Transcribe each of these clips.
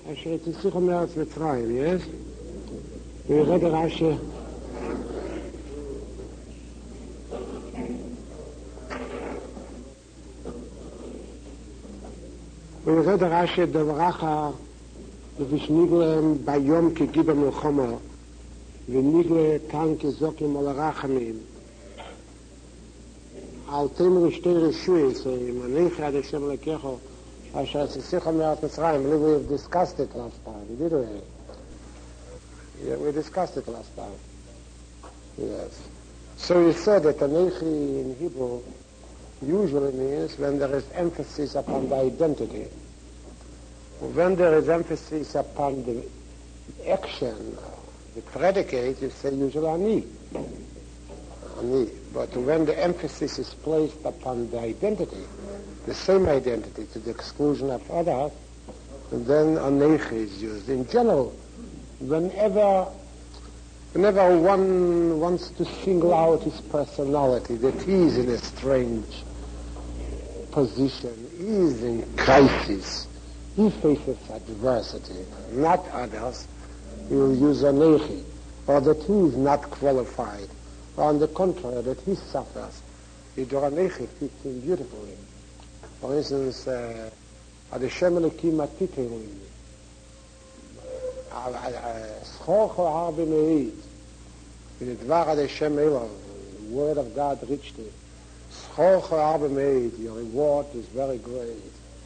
אשר תצליחו מארץ מצרים, yes? וירד רש"י וירד רש"י דבראך ושניגלם ביום כגיב המלחמה וניגלה כאן כזוקים על הרחמים על תמר שתי רשויות מניח עד השם לקחו אשר תצליחו מארץ מצרים. We've discussed it last time, did we? Yeah, we discussed it last time. Yes. So you said that Anechi in Hebrew usually means when there is emphasis upon the identity. When there is emphasis upon the action, the predicate, you say usually Ani. Ani. But when the emphasis is placed upon the identity, the same identity to the exclusion of others, then Anechi is used. In general, whenever one wants to single out his personality, that he is in a strange position, he is in crisis, he faces adversity, not others, he will use Anechi, or that he is not qualified, or on the contrary, that he suffers. The Anechi fits in beautifully. For instance, Adeshem Elokim Atitelu, Schocho Harbe Meid, in the Dvar Adeshem Elo, the word of God reached him. Schocho Harbe Meid, your reward is very great.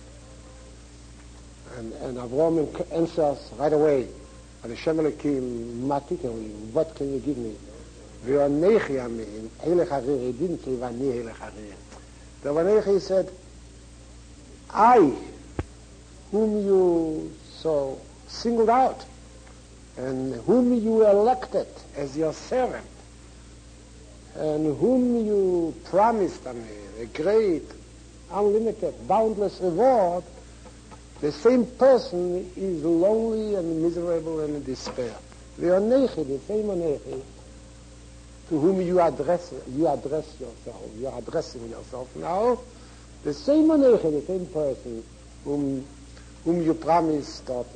And Avram answers right away, Adeshem Elokim Atitelu, what can you give me? V'anechi amin, Helech Harir, he didn't say V'ani Helech Harir. The Anechi said, I, whom you so singled out, and whom you elected as your servant, and whom you promised a great, unlimited, boundless reward, the same person is lonely and miserable and in despair. The Anechi, the same Anechi, to whom you address yourself, you are addressing yourself now, the same Anechi, the same person whom you promised that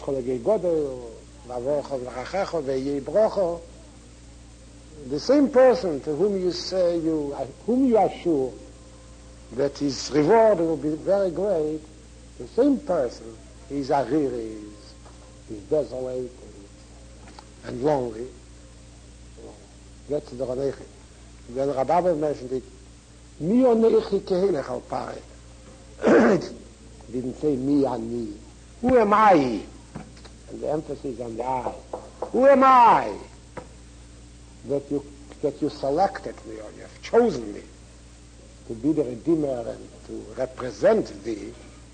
the same person to whom you say whom you are sure that his reward will be very great, the same person is ariri, is desolate and lonely. That's the Anechi. Then Rabbi mentioned it. Mi Anechi kehelech al pare. Didn't say me and me. Who am I? And the emphasis on the I. Who am I? That you selected me, or you have chosen me to be the Redeemer and to represent thee.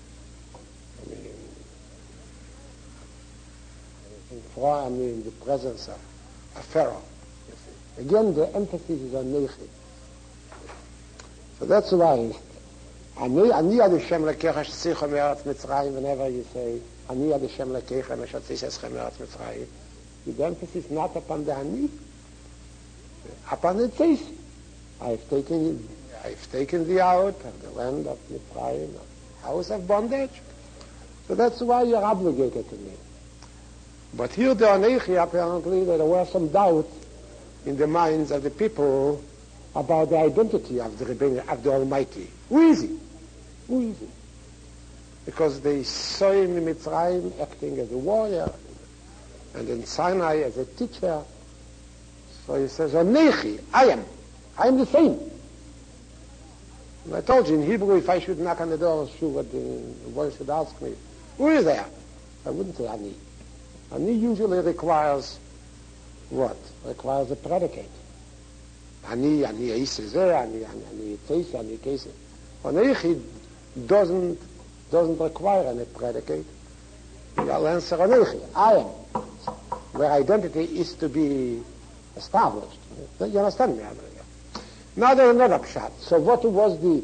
I mean, in the presence of Pharaoh. Again, the emphasis is on Nechi. So that's why Ani Adeshem Lekecha Sh'tzicha Me'eretz Mitzrayim, whenever you say Ani Adeshem Lekecha Sh'tzicha Me'eretz Mitzrayim, the emphasis is not upon the Ani, upon the Tzis. I've taken thee out of the land of Mitzrayim, house of bondage. So that's why you're obligated to me. But here the Anechi, apparently, there were some doubts in the minds of the people about the identity of the Almighty. Who is he? Who is he? Because they saw him in Mitzrayim acting as a warrior, and in Sinai as a teacher. So he says, Anechi, I am the same. And I told you, in Hebrew, if I should knock on the door, I'm sure what the voice would ask me, who is there? I wouldn't say Ani. Ani usually requires what? Requires a predicate. Ani eise ze, ani teise, ani keise. Anechi doesn't require any predicate. You'll answer Anechi, I am. Where identity is to be established. You understand me? Now there's another pshat. So what was the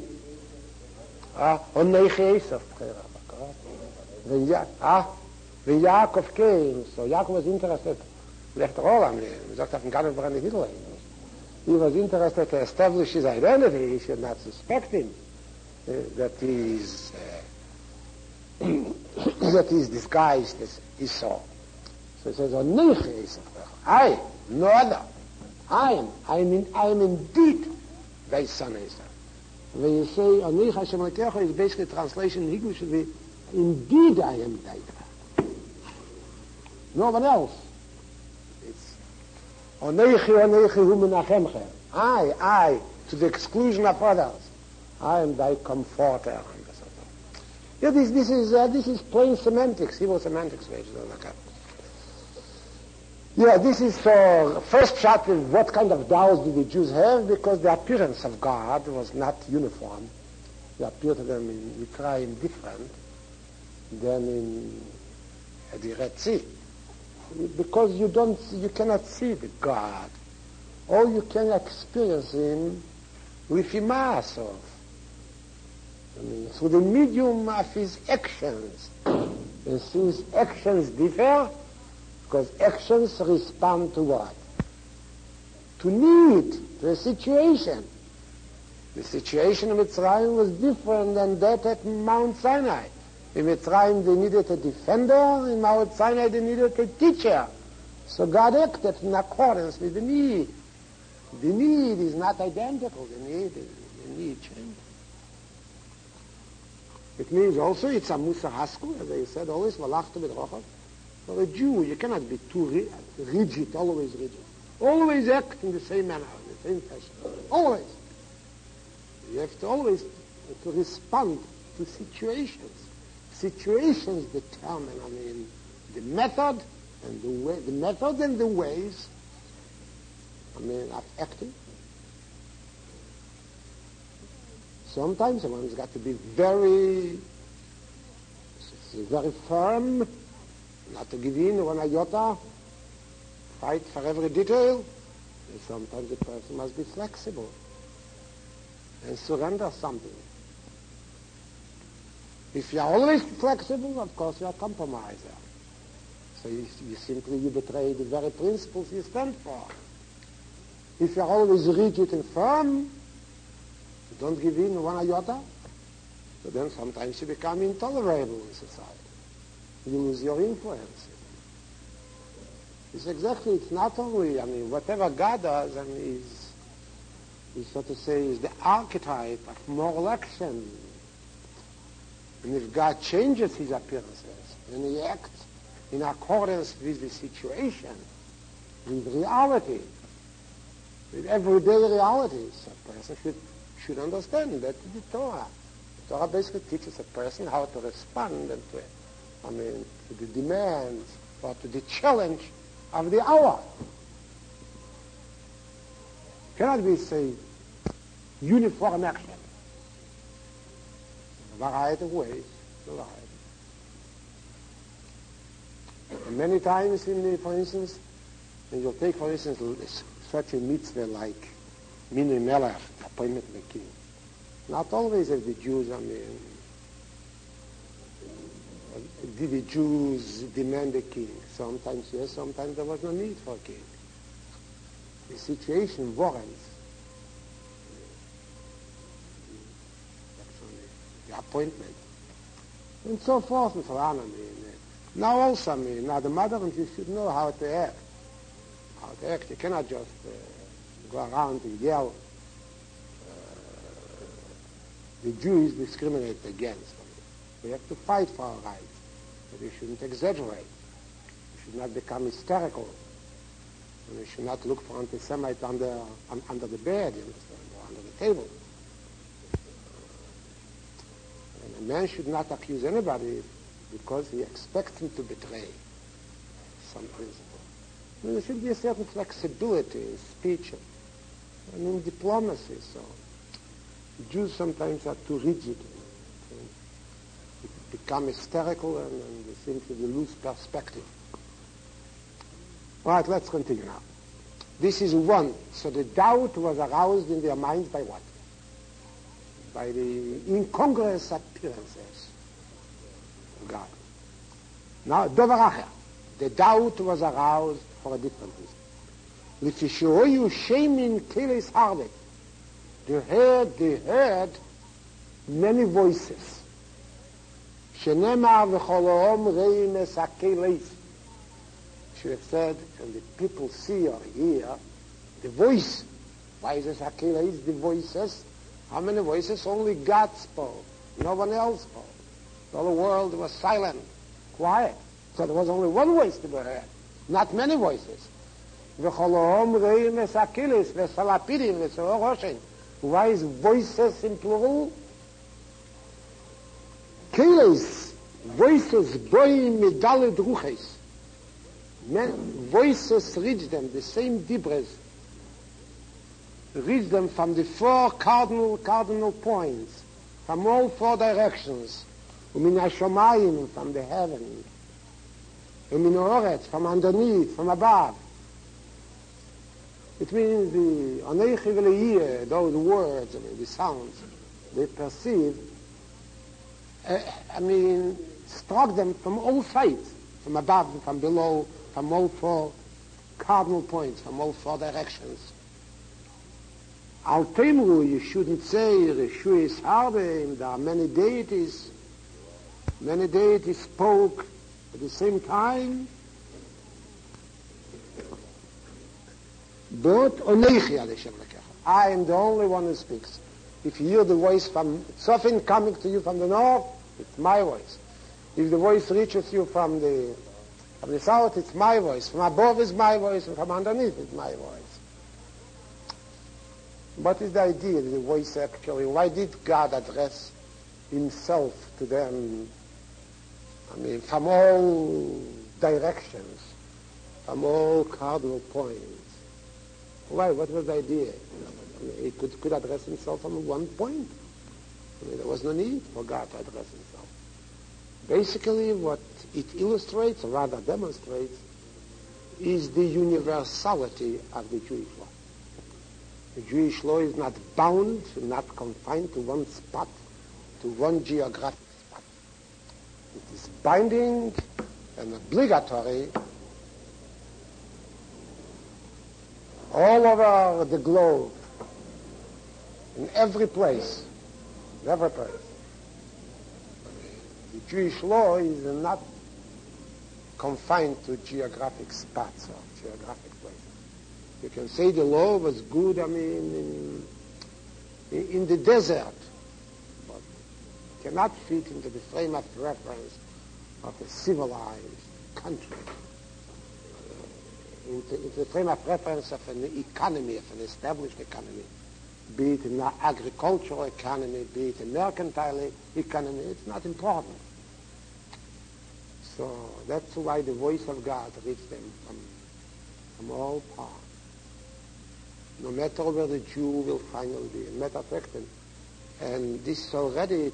Anechi eise? When Yaakov came, so Yaakov was interested, left all on him. He sagt, he was interested to establish his identity. He should not suspect him that he is that is disguised as Esau. So he says, Onechi Esav, I, no other. I am indeed thy son Esau. When you say Onechi Hashem Elokecha, is basically translation in English should be, indeed I am thy God. No one else. It's Onechi hu menachemcha. I, to the exclusion of others. I am thy comforter. Yeah, this is plain semantics, Hebrew semantics. Yeah, this is first chapter. What kind of doubts did the Jews have? Because the appearance of God was not uniform. He appeared to them in Mitzrayim different than in the Red Sea. Because you cannot see the God. All you can experience him with mass of. Through the medium of his actions. And since actions differ, because actions respond to what? To need, to a situation. The situation in Mitzrayim was different than that at Mount Sinai. In Mitzrayim they needed a defender, in Mount Sinai they needed a teacher. So God acted in accordance with the need. The need is not identical, the need changes. It means also it's a Musar Hasku, as I said always, Valachta B'Rochav. For a Jew, you cannot be too rigid, always rigid. Always act in the same manner, in the same fashion. Always. You have to always to respond to situations. Situations determine, the method and the way, the method and the ways, of acting. Sometimes one's got to be very firm, not to give in one iota, fight for every detail. And sometimes the person must be flexible and surrender something. If you're always flexible, of course you're a compromiser. So you betray the very principles you stand for. If you're always rigid and firm, don't give in one iota, so then sometimes you become intolerable in society. You lose your influence. It's not only, whatever God does, is so to say, is the archetype of moral action. And if God changes his appearances, and he acts in accordance with the situation, with reality, with everyday realities, a person should understand that the Torah. The Torah basically teaches a person how to respond and to the demands or to the challenge of the hour. Cannot be, say, uniform action. A variety of ways, And many times, for instance, you'll take, for instance, such a mitzvah like Minui Melech, the appointment of the king. Not always as the Jews, did the Jews demand a king? Sometimes yes, sometimes there was no need for a king. The situation warrants the appointment. And so forth and so on. Now also, now the mother and you should know how to act. How to act. You cannot just go around and yell. The Jew is discriminated against. We have to fight for our rights. But we shouldn't exaggerate. We should not become hysterical. And we should not look for anti-Semite under the bed, you understand, or under the table. And a man should not accuse anybody because he expects him to betray some principle. There should be a certain flexibility in speech and in diplomacy. So Jews sometimes are too rigid, become hysterical, and they seem to lose perspective. All right, let's continue now. This is one. So the doubt was aroused in their minds by what? By the incongruous appearances of God. Now, Dover Acher. The doubt was aroused for a different reason. L'fishoyu shemin keles harvek. They heard many voices. Shenema v'choloom reim es hakeles. Should have said, and the people see or hear the voice. Why is it hakeles? The voices. How many voices? Only God spoke. No one else spoke. All the world was silent, quiet. So there was only one voice to be heard, not many voices. V'choloom reim es hakeles v'salapidim v'soroshin. Why is voices in plural? Keles, voices, boi midale druches. Voices reach them, the same dibres, reach them from the four cardinal points, from all four directions. Umin hashomayim, from the heaven. Umin haaretz, from underneath, from above. It means the anechi v'leiyeh, those words, the sounds, they perceive, struck them from all sides, from above and from below, from all four cardinal points, from all four directions. Al Temru, you shouldn't say, Reshu is Harbeim, there are many deities. Many deities spoke at the same time. But Onechi ad Hashem lekecha. I am the only one who speaks. If you hear the voice from Tzofin coming to you from the north, it's my voice. If the voice reaches you from the south, it's my voice. From above is my voice, and from underneath is my voice. What is the idea of the voice actually? Why did God address himself to them? From all directions, from all cardinal points. Why? What was the idea? He could address himself from one point. There was no need for God to address himself. Basically, what it illustrates, or rather demonstrates, is the universality of the Jewish law. The Jewish law is not bound, not confined to one spot, to one geographic spot. It is binding and obligatory all over the globe, in every place, The Jewish law is not confined to geographic spots or geographic places. You can say the law was good, in the desert, but cannot fit into the frame of reference of a civilized country, into the frame of reference of an economy, of an established economy, be it an agricultural economy, be it a mercantile economy. It's not important. So that's why the voice of God reached them from all parts. No matter where the Jew will finally be. As a matter of fact, and this already,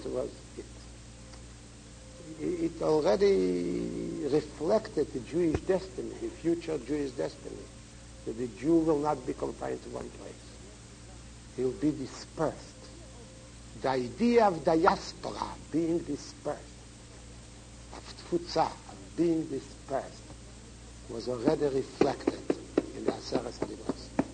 it already reflected the Jewish destiny, the future Jewish destiny, that the Jew will not be confined to one place. He will be dispersed. The idea of diaspora, being dispersed, of tfutza, of being dispersed, was already reflected in the Aseret HaDibros.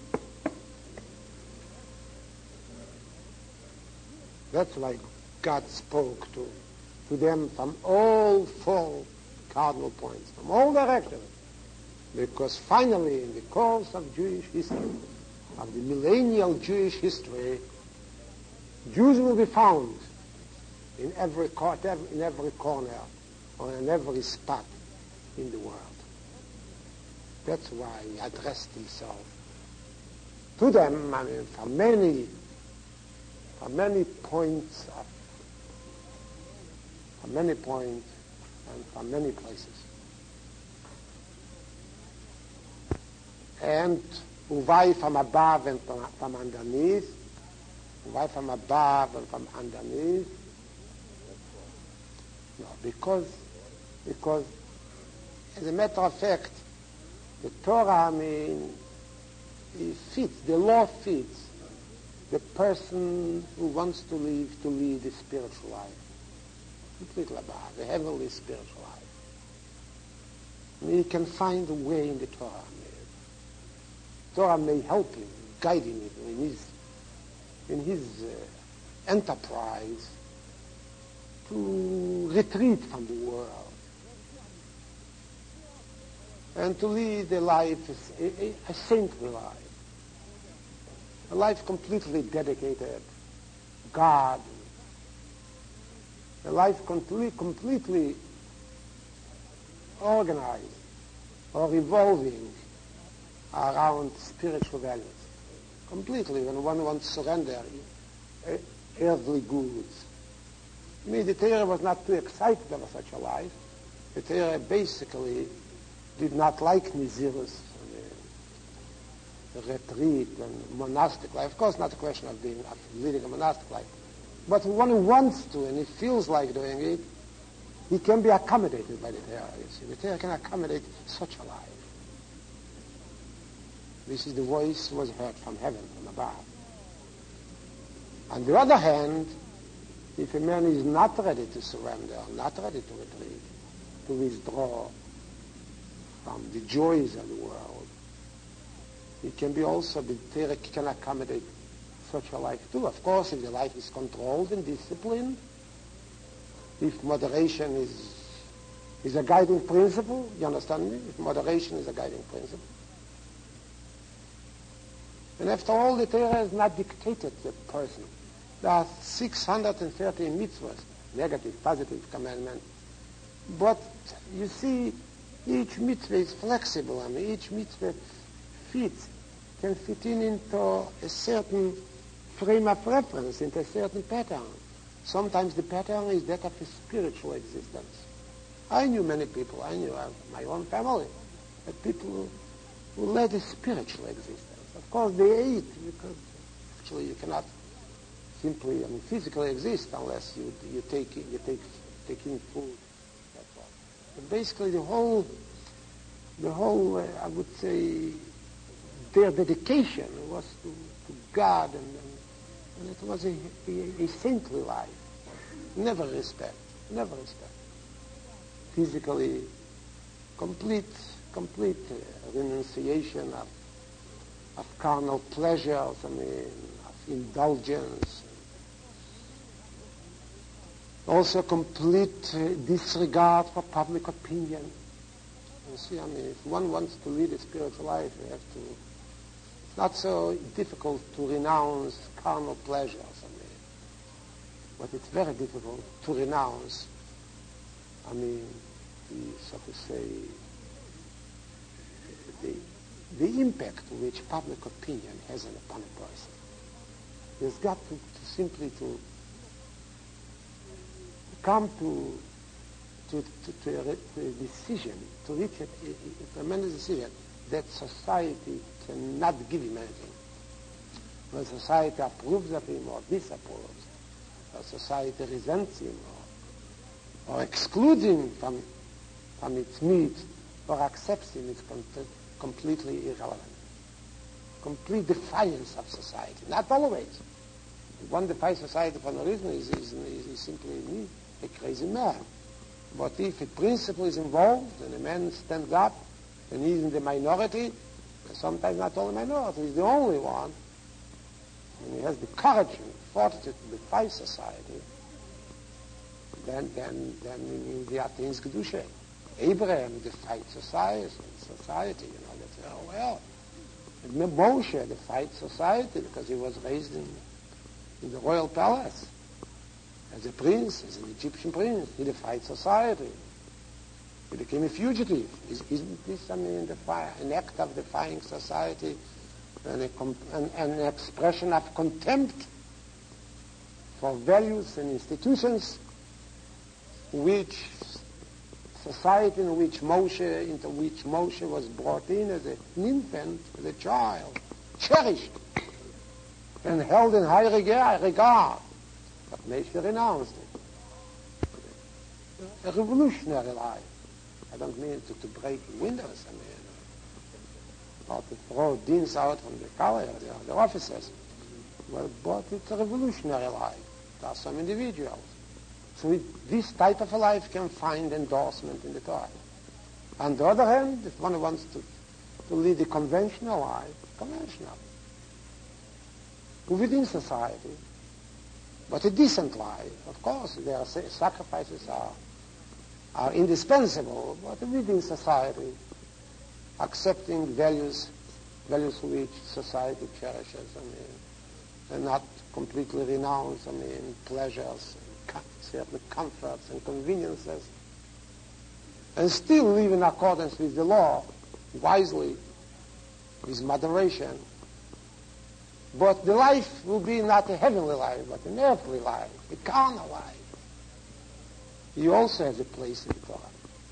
That's why God spoke to them from all four cardinal points, from all directions. Because finally, in the course of Jewish history, of the millennial Jewish history, Jews will be found in every corner or in every spot in the world. That's why he addressed himself to them, from many points and from many places. And uvai from above and from underneath, uvai from above and from underneath. No, because as a matter of fact, the Torah, it fits, the law fits the person who wants to lead a spiritual life. Completely above, a heavenly spiritual life. He can find a way in the Torah. Torah may help him, guide him in his enterprise to retreat from the world and to lead a life, a saintly life, a life completely dedicated to God, a life completely organized or revolving around spiritual values. Completely, when one wants to surrender earthly goods. I mean, the Torah was not too excited about such a life. The Torah basically did not like Nizirus, the retreat and monastic life. Of course, not a question of leading a monastic life. But one who wants to and he feels like doing it, he can be accommodated by the Torah. You see, the Torah can accommodate such a life. This is the voice was heard from heaven, from above. On the other hand, if a man is not ready to surrender, not ready to retreat, to withdraw from the joys of the world, it can be also, the Torah can accommodate such a life too. Of course, if the life is controlled and disciplined, if moderation is a guiding principle, you understand me? If moderation is a guiding principle. And after all, the Torah has not dictated the person. There are 630 mitzvahs, negative, positive commandment. But you see, each mitzvah is flexible. I mean, each mitzvah can fit into a certain frame of reference, into a certain pattern. Sometimes the pattern is that of a spiritual existence. I knew many people, I knew my own family, that people who led a spiritual existence. Of course, they ate, because actually you cannot simply, physically exist unless you take in food. That's all. But basically, the whole, I would say, their dedication was to God, and it was a saintly life. Never respect. Physically, complete renunciation of carnal pleasures, of indulgence. Also complete disregard for public opinion. You see, if one wants to lead a spiritual life, you have to, it's not so difficult to renounce carnal pleasures, but it's very difficult to renounce, so to say, the impact which public opinion has upon a person. There's got to simply come to a decision, to reach a tremendous decision that society cannot give him anything. When society approves of him or disapproves, or society resents him or excludes him from its needs or accepts him, it's completely irrelevant. Complete defiance of society. Not always. If one defies society for no reason, is simply a crazy man. But if a principle is involved and a man stands up and he's in the minority, sometimes not only minority, he's the only one, and he has the courage and fortitude to defy society, then the Athens Kedusha. Abraham defied society, that's very well. And Moshe defied society because he was raised in the royal palace as a prince, as an Egyptian prince. He defied society. He became a fugitive. Isn't this, an act of defying society and an expression of contempt for values and institutions which society into which Moshe was brought in as an infant, as a child, cherished and held in high regard. But Moshe renounced it. A revolutionary life. I don't mean to break windows, or to throw deans out from the college, the officers. Well, but it's a revolutionary life. There are some individuals. So this type of a life can find endorsement in the Torah. On the other hand, if one wants to lead a conventional life, conventional, within society, But a decent life, of course, there are sacrifices are indispensable, but a living society, accepting values which society cherishes, and not completely renounce, pleasures, and certain comforts and conveniences, and still live in accordance with the law, wisely, with moderation. But the life will be not a heavenly life, but an earthly life, a carnal life. He also has a place in the Torah.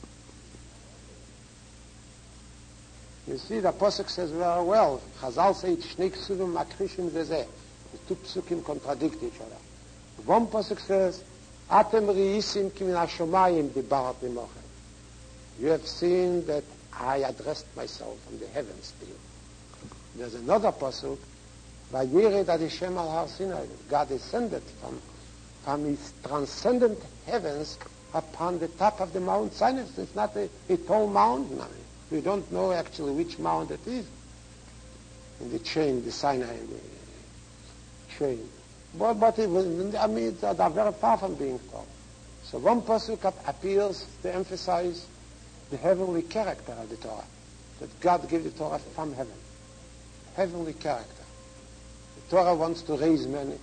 You see, the Pasuk says very well, Chazal say, Shnei Ksuvim Makrishim Zezeh. The two Psukim contradict each other. One Pasuk says, Atem Riisim Ki Min HaShomayim Dibarat Mimochem. You have seen that I addressed myself from the heavens to you. There's another Pasuk, Vayered Ad Hashem Al Har Sinai. God descended from his transcendent heavens upon the top of the Mount Sinai. It's not a tall mountain. We don't know actually which mount it is in the chain, the Sinai chain. But it was, they're very far from being tall. So one pasuk appears to emphasize the heavenly character of the Torah, that God gave the Torah from heaven. Heavenly character. The Torah wants to raise men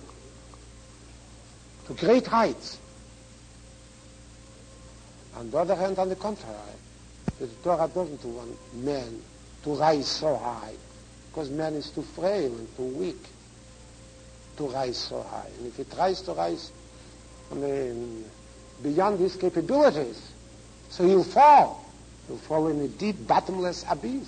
to great heights. On the other hand, on the contrary, the Torah doesn't want man to rise so high, because man is too frail and too weak to rise so high. And if it tries to rise, beyond his capabilities, so he'll fall. He'll fall in a deep, bottomless abyss.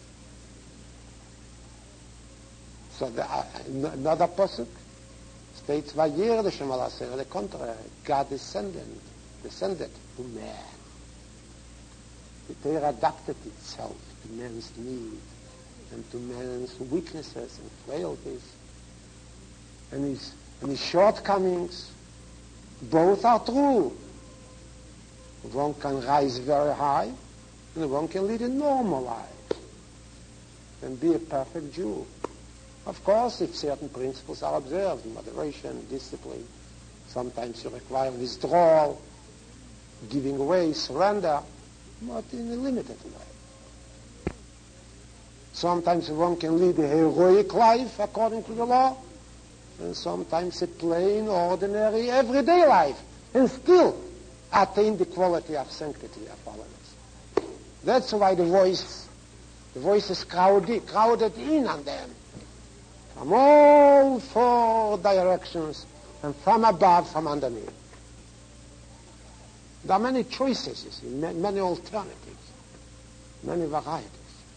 So another pasuk states, "Vayer Hashem al Hashem." The contrary, God descended to man. The Torah adapted itself to man's need and to man's weaknesses and frailties and his shortcomings. Both are true. One can rise very high, and one can lead a normal life and be a perfect Jew. Of course, if certain principles are observed, moderation, discipline, sometimes you require withdrawal, giving away, surrender, but in a limited way. Sometimes one can lead a heroic life according to the law, and sometimes a plain, ordinary, everyday life, and still attain the quality of sanctity, of holiness. That's why the voice is crowded in on them, from all four directions, and from above, from underneath. There are many choices, you see, many alternatives, many varieties.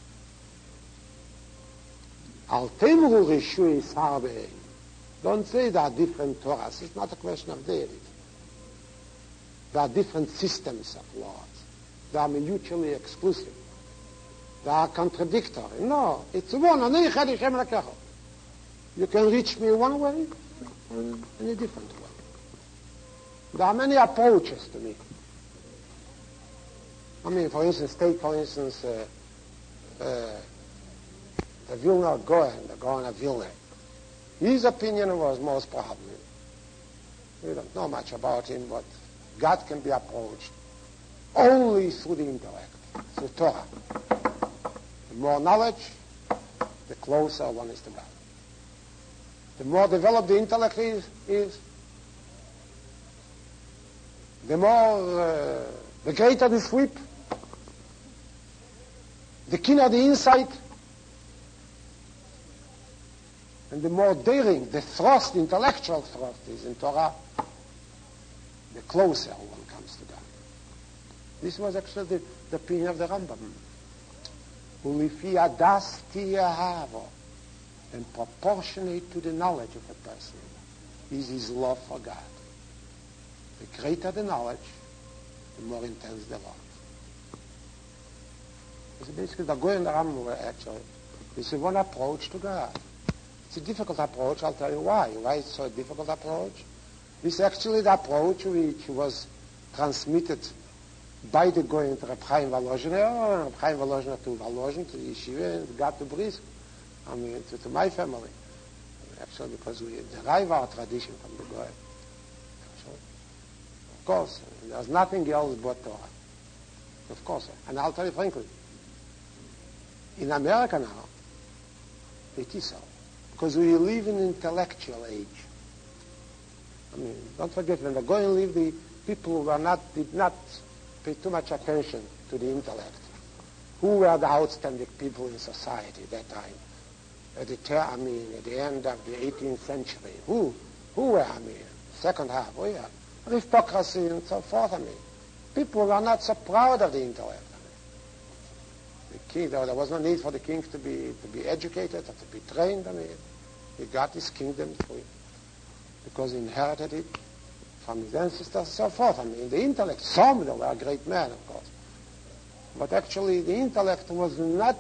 Al temru rishui sarbe. Don't say there are different Torahs. It's not a question of deity. There are different systems of laws. They are mutually exclusive. They are contradictory. No, it's one. You can reach me one way and in a different way. There are many approaches to me. For instance, take the Vilna Gaon, the Gaon of Vilna. His opinion was most probably, we don't know much about him, but God can be approached only through the intellect, through Torah. The more knowledge, the closer one is to God. The more developed the intellect is the greater the sweep, the keener the insight, and the more daring the thrust, the intellectual thrust is in Torah, the closer one comes to God. This was actually the opinion of the Rambam. Ulifi adas tiyahavo, and proportionate to the knowledge of a person is his love for God. The greater the knowledge, the more intense the love. So basically, the Goy and the Rambam were actually, this is one approach to God. It's a difficult approach. I'll tell you why. Why it's so a difficult approach? This is actually the approach which was transmitted by the Goy to Reb Chaim Volozhiner, Reb Chaim Volozhiner to Volozhin, to the Yeshiva, and God to Brisk, to my family. Actually, because we derive our tradition from the Goy. Of course, there's nothing else but Torah. Of course. And I'll tell you frankly, in America now, it is so. Because we live in an intellectual age. I mean, don't forget, when the Goyim lived, the people who did not pay too much attention to the intellect. Who were the outstanding people in society at that time? At the end of the 18th century. Who were, second half, aristocracy and so forth, People were not so proud of the intellect. The king, there was no need for the king to be educated or to be trained. He got his kingdom because he inherited it from his ancestors and so forth. The intellect, some of them were great men, of course. But actually the intellect was not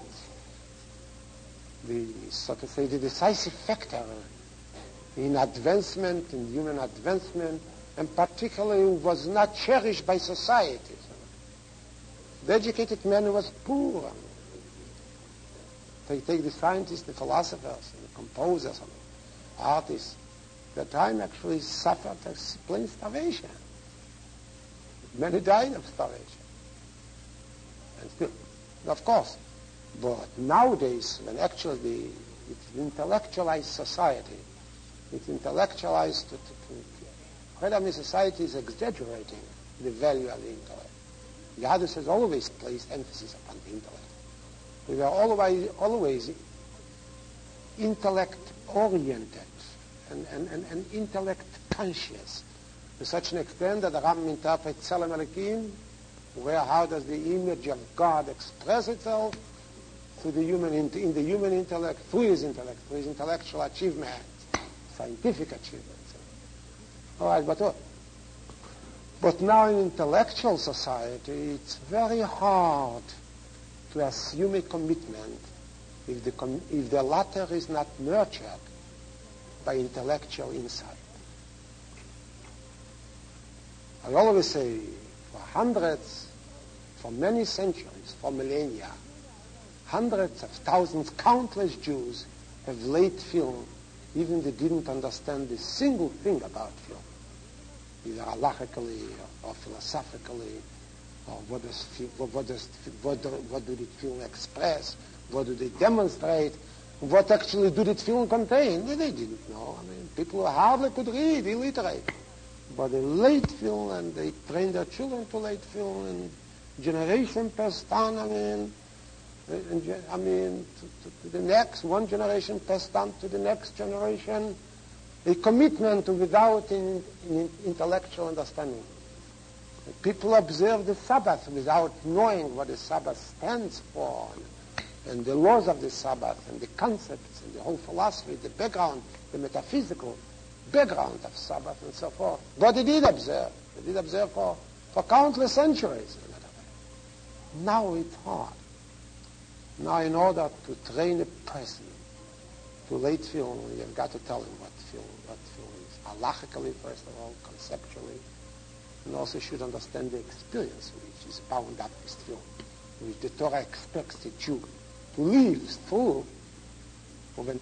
the decisive factor in advancement, in human advancement, and particularly was not cherished by society. The educated man was poor. They take the scientists, the philosophers, the composers, artists. At the time actually suffered plain starvation. Many died of starvation. And still, of course. But nowadays, when actually it's an intellectualized society, it's intellectualized society is exaggerating the value of the intellect. Yadus has always placed emphasis upon the intellect. We are always intellect-oriented and intellect-conscious to such an extent that the Rambam interprets Tzelem Elokim, where how does the image of God express itself to the human in the human intellect, through his intellectual achievement, scientific achievements. All right, but now in intellectual society, it's very hard to assume a commitment if the latter is not nurtured by intellectual insight. I always say, for many centuries, for millennia, hundreds of thousands, countless Jews have laid film, even they didn't understand a single thing about film, either halachically or philosophically, or what do the film express, what do they demonstrate, what actually do the film contain. They didn't know. People who hardly could read, illiterate. But they laid film and they trained their children to lay film, and generation passed on, to the next, one generation passed on to the next generation, a commitment without intellectual understanding. People observe the Sabbath without knowing what the Sabbath stands for, and the laws of the Sabbath, and the concepts, and the whole philosophy, the background, the metaphysical background of Sabbath, and so forth. But they did observe. They did observe for countless centuries. Now it's hard. Now, in order to train a person to late film, you've got to tell him what film is. Halachically, first of all, conceptually, and also should understand the experience which is bound up with film, which the Torah expects the Jew to live through. When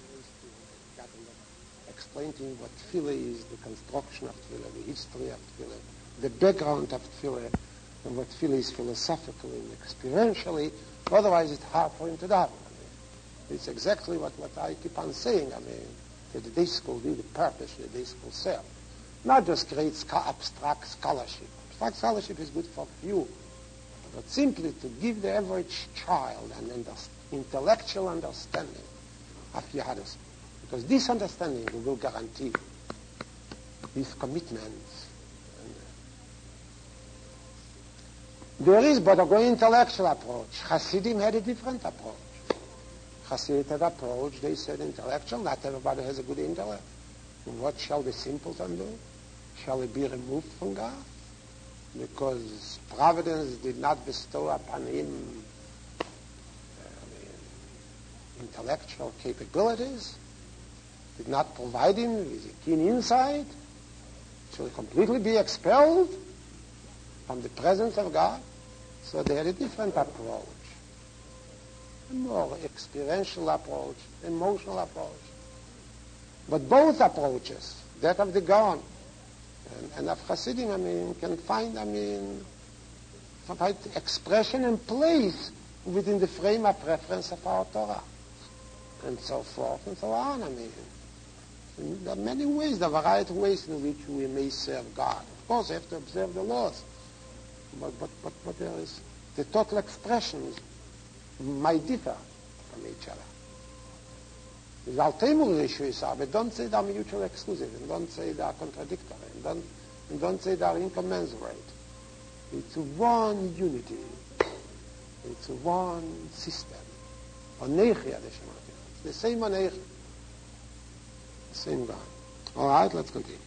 explain to him what tefillah is, the construction of tefillah, the history of tefillah, the background of tefillah, and what tefillah is philosophically and experientially. Otherwise, it's hard for him to do. It's exactly what I keep on saying. That the day school did the purpose of the day school serve. Not just create abstract scholarship. Abstract scholarship is good for few, but simply to give the average child an intellectual understanding of Yahadus. Because this understanding will guarantee his commitments. There is but a great intellectual approach. Hasidim had a different approach. Hasidic approach, they said intellectual. Not everybody has a good intellect. What shall the simpleton do? Shall he be removed from God? Because providence did not bestow upon him intellectual capabilities, did not provide him with a keen insight. Shall he completely be expelled from the presence of God? So they had a different approach, a more experiential approach, emotional approach. But both approaches, that of the Gaon And of Hasidim, can find, find expression and place within the frame of reference of our Torah. And so forth and so on, There are many ways, there are variety of ways in which we may serve God. Of course, we have to observe the laws. But there is, the total expressions might differ from each other. The ultimate issue is, but don't say they are mutually exclusive, and don't say they are contradictory, and don't say they are incommensurate. It's one unity. It's one system. Onechi Adeshem. It's the same Onechi. The same God. All right, let's continue.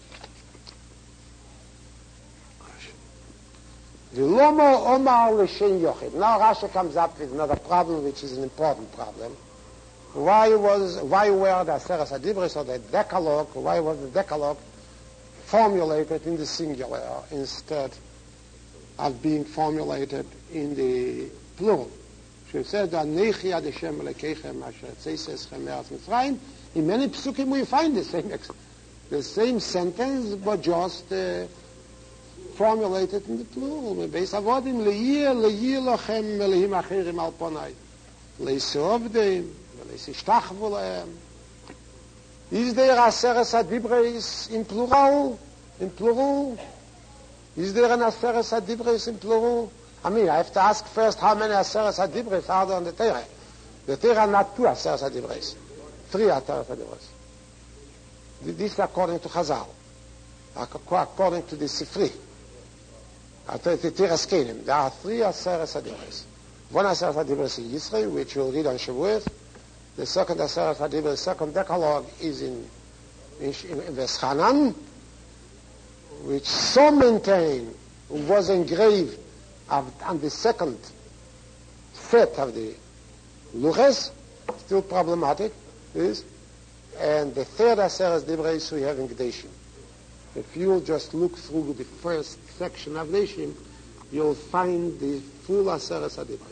Now Rashi comes up with another problem, which is an important problem. Why were the Aseres HaDibros, or the Decalogue, why was the Decalogue formulated in the singular instead of being formulated in the plural? She said, "Onechi Adeshem Elokeichem asher tzeiseschem me'eretz Mitzrayim." In many psukim we find the same sentence, but just formulated in the plural. Beis avodim le'yir lochem melehim achirim al ponai le'isovdeim le'isishtachvu lehem. Is there Aseres HaDibros in plural? In plural? Is there an Aseres HaDibros in plural? I have to ask first how many Aseres HaDibros are there on the Torah. The Torah are not 2 Aseres HaDibros. 3 Aseres HaDibros. This is according to Chazal. According to the Sifri. The Tiras Kenim. There are 3 Aseres HaDibros. One Aseres HaDibros in Yisrael, which we'll read on Shavuot. The second Aseres HaDibros, second Decalogue, is in Veschanan, which some maintain was engraved on the second set of the Luches, still problematic, is, and the third Aseres HaDibros we have in Gedeshim. If you'll just look through the first section of Gedeshim, you'll find the full Aseres HaDibros.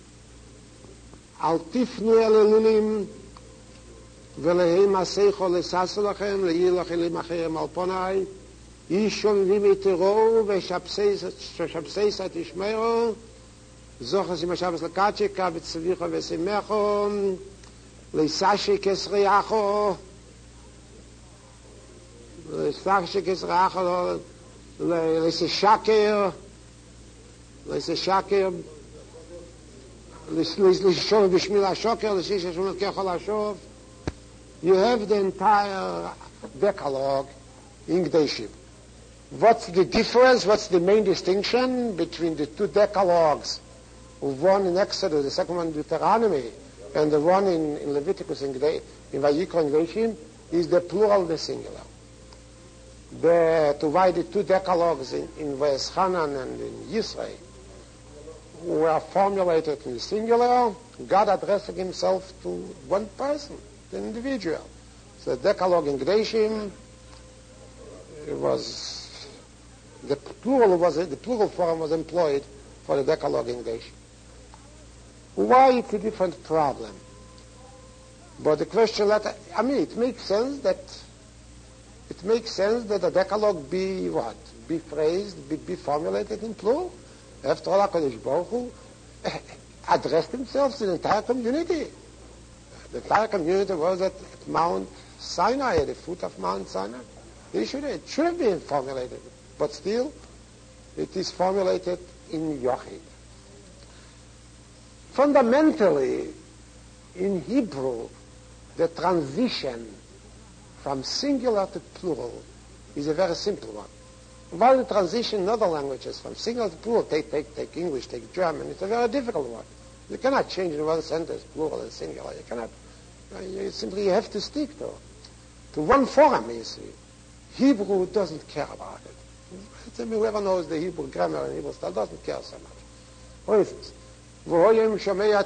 Al tifnu el elulim v'lehem aseicho lesasu lachem le'yir lachelim acherem al ponai yishom v'mitero v'shapseis at ishmero zochas imashavas l'kachika v'tzavicho v'semecho le'sashi kesriacho le'sashi kesriacho le'seshaker you have the entire Decalogue in Gedeshim. What's the difference? What's the main distinction between the 2 Decalogues? One in Exodus, the second one in Deuteronomy, and the one in Leviticus in Vayikra and Gedeshim is the plural, the singular. To why the 2 Decalogues in Veschanan and in Yisrael were formulated in the singular, God addressing himself to one person, the individual. So the Decalogue in Gedeshim, the plural form was employed for the Decalogue in Gedeshim. Why it's a different problem? But the question it makes sense that the Decalogue be what? Be phrased, be formulated in plural. After all, HaKadosh Baruch Hu addressed himself to the entire community. The entire community was at Mount Sinai, at the foot of Mount Sinai. It should have been formulated, but still, it is formulated in Yochid. Fundamentally, in Hebrew, the transition from singular to plural is a very simple one. While the transition in other languages from singular to plural, take English, take German, it's a very difficult one. You cannot change in one sentence plural and singular. You cannot. You have to stick to one form, you see. Hebrew doesn't care about it. Whoever knows the Hebrew grammar and Hebrew style doesn't care so much. For instance, what is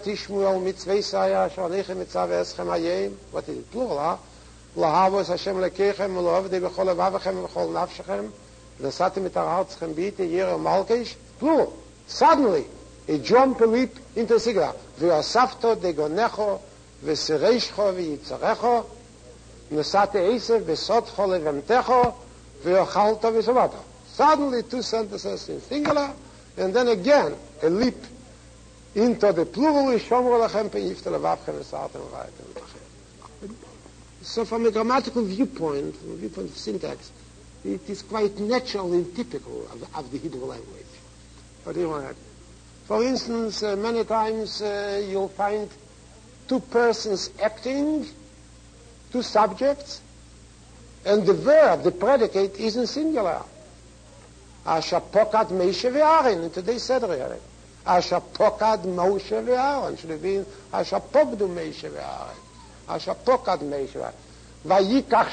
it, plural? Lahavos Hashem lekeichem ulovdi b'chol levavechem b'chol nafshechem v'satim et arartzchem b'ite yireh malkish. Plural. Suddenly, a jump, a leap into singular. V'yosafto degonecho v'sereishcho v'yitzarecho v'sate esev v'sotcho levemtecho Ve'ochalta v'shavata. Suddenly 2 sentences in singular, and then again a leap into the plural, Shomru lachem pe'yifta levavchem v'sartem v'raytem. So from a grammatical viewpoint, from a viewpoint of syntax, it is quite natural and typical of the Hebrew language. What do you want? For instance, many times you'll find 2 persons acting, 2 subjects, and the verb, the predicate, is in singular. Asher pokad Moshe ve'Aaron, in today's Seder. Asher pokad Moshe ve'Aaron, should have been Asher pokdu Moshe ve'Aaron. Asher pokad Moshe ve'Aaron. Vayikach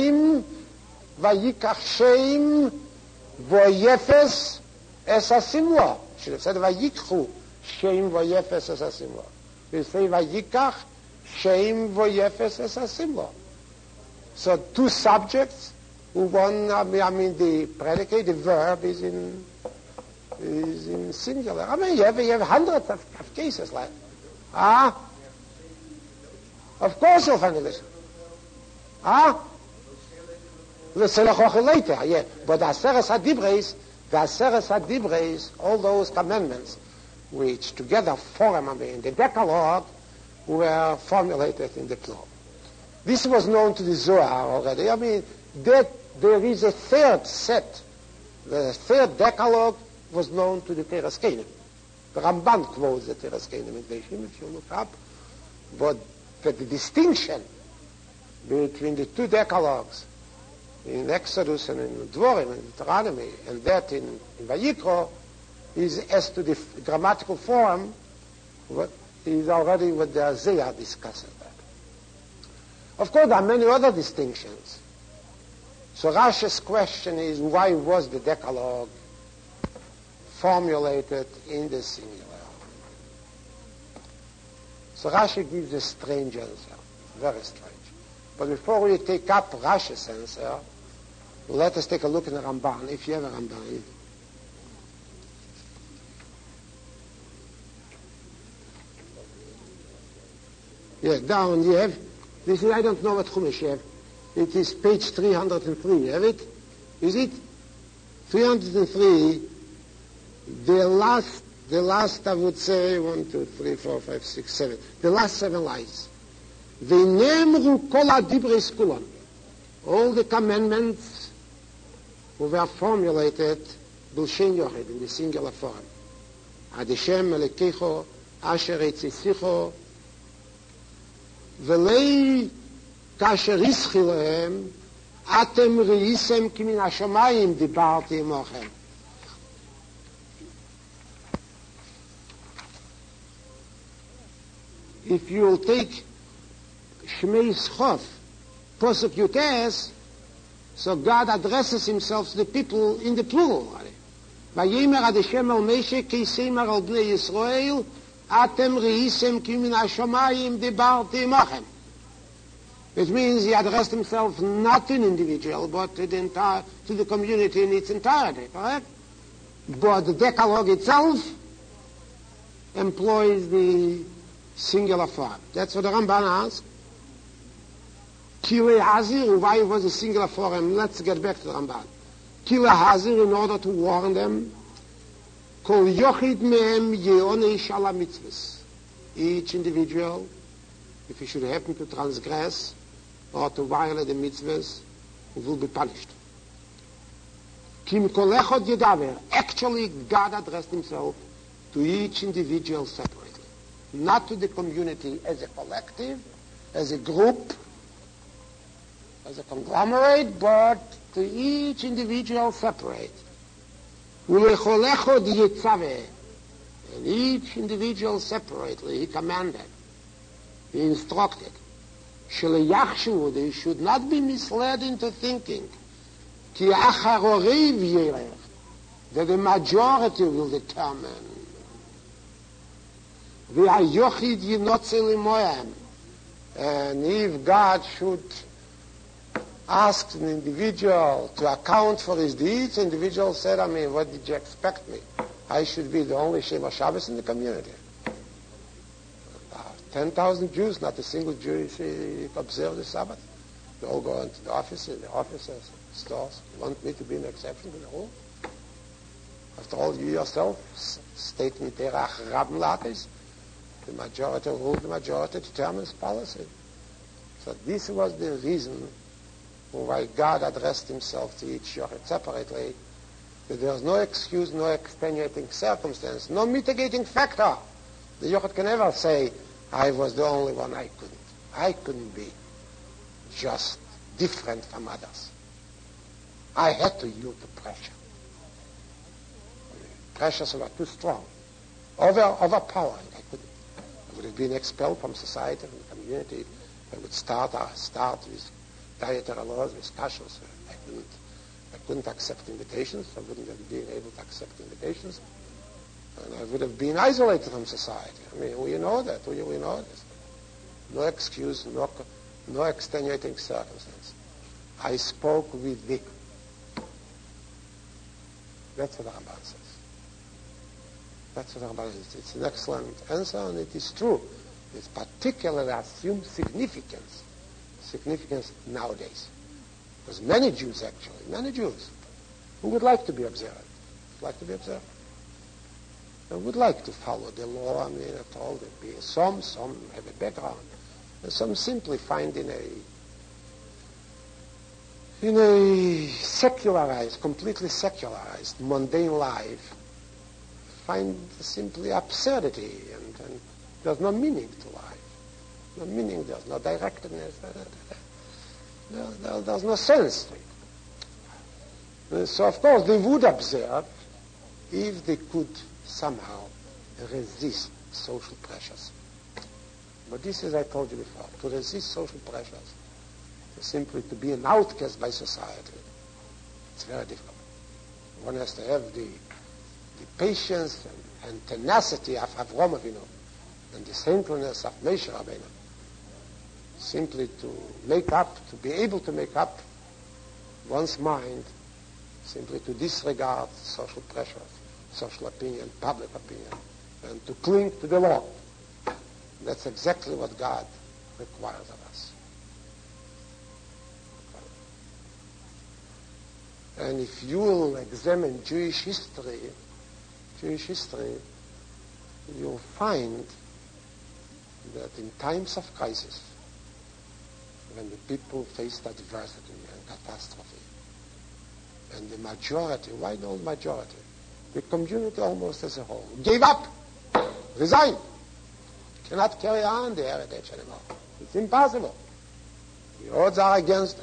Shem, voyefes es asimlo. Should have said Vayikchu Shem voyefes es asimlo. We say Vayikach Shem voyefes es asimlo. So 2 subjects, one, the predicate, the verb is in singular. I mean, you have hundreds of cases like that. Of course you'll find it. We'll say later, yeah. But the Aseres HaDibreis, all those commandments, which together form, the Decalogue, were formulated in the plural. This was known to the Zohar already. That there is a 3rd set. The 3rd Decalogue was known to the Teres Kenim. The Ramban quotes the Teres Kenim in Deishim, if you look up. But the distinction between the 2 Decalogues in Exodus and in Dvorim and Deuteronomy, and that in Vayikro, is as to the grammatical form, what is already what the Isaiah discusses. Of course, there are many other distinctions. So Rashi's question is, why was the Decalogue formulated in the singular? So Rashi gives a strange answer, very strange. But before we take up Rashi's answer, let us take a look in the Ramban, if you have a Ramban. Yeah, down you have. This is, I don't know what Chumash you have. It is page 303. You have it? Is it? 303. The last, I would say, 1, 2, 3, 4, 5, 6, 7. The last 7 lines. V'nemru kol ha'dibreis kulon. All the commandments who were formulated b'lshen yochid, in the singular form. Ad Hashem Elokecho, asher etzisicho, ולei כאשר יסחי להם, אתם ראיסם כי מן השמיים דיברתי עמכם. If you will take Shmei Schof, Posuk Yutes, so God addresses himself to the people in the plural. ויאמר עד השם אל משה כי יאמר על בני ישראל, אתם ראיסם כי מן השמיים דיברתי עמכם. It means he addressed himself not to an individual, but to the community in its entirety, correct? But the Decalogue itself employs the singular form. That's what the Ramban asks. Kile Hazir, why was a singular form? Let's get back to the Ramban. Kile Hazir, in order to warn them, Kol Yochid Mehem Yeoneish Ala Mitzvahs. Each individual, if he should happen to transgress or to violate the mitzvahs, will be punished. Kim Kol Echad Yedaver. Actually, God addressed himself to each individual separately. Not to the community as a collective, as a group, as a conglomerate, but to each individual separate. And each individual separately, he commanded, he instructed. They should not be misled into thinking that the majority will determine. And if God should ask an individual to account for his deeds, the individual said, what did you expect me? I should be the only Shema Shabbos in the community. 10,000 Jews, not a single Jew observe the Sabbath. They all go into the offices, stores. You want me to be an exception to the rule? After all, you yourself state in Terach Rabbenlatis, the majority rule, the majority determines policy. So this was the reason why God addressed himself to each Yochid separately, that there was no excuse, no extenuating circumstance, no mitigating factor. The Yochid can never say, I was the only one, I couldn't. I couldn't be just different from others. I had to yield to pressure. Pressures were too strong, overpowering. I would have been expelled from society, from the community. I would start with dietary laws, with kashrus. I couldn't accept invitations. I wouldn't have been able to accept invitations. And I would have been isolated from society. I mean, we know that. We know this. No excuse, no extenuating circumstance. I spoke with thee. That's what the Ramban says. That's what the Ramban says. It's an excellent answer, and it is true. It's particularly assumed significance nowadays. Because many Jews, who would like to be observant, They would like to follow the law, I mean, at all. Some have a background, and some simply find in a secularized, completely secularized, mundane life, find simply absurdity, and there's no meaning to life. No meaning, there's no directedness, there's no sense to it. So, of course, they would observe if they could somehow resist social pressures. But this, as I told you before, to resist social pressures, simply to be an outcast by society, it's very difficult. One has to have the patience and tenacity of Avraham Avinu and the saintliness of Moshe Rabbeinu, simply to be able to make up one's mind, simply to disregard social pressures, social opinion, public opinion, and to cling to the law. That's exactly what God requires of us. And if you will examine Jewish history, you'll find that in times of crisis, when the people faced adversity and catastrophe, and the majority, why not majority? The community almost as a whole gave up, resigned, cannot carry on the heritage anymore. It's impossible. The odds are against us.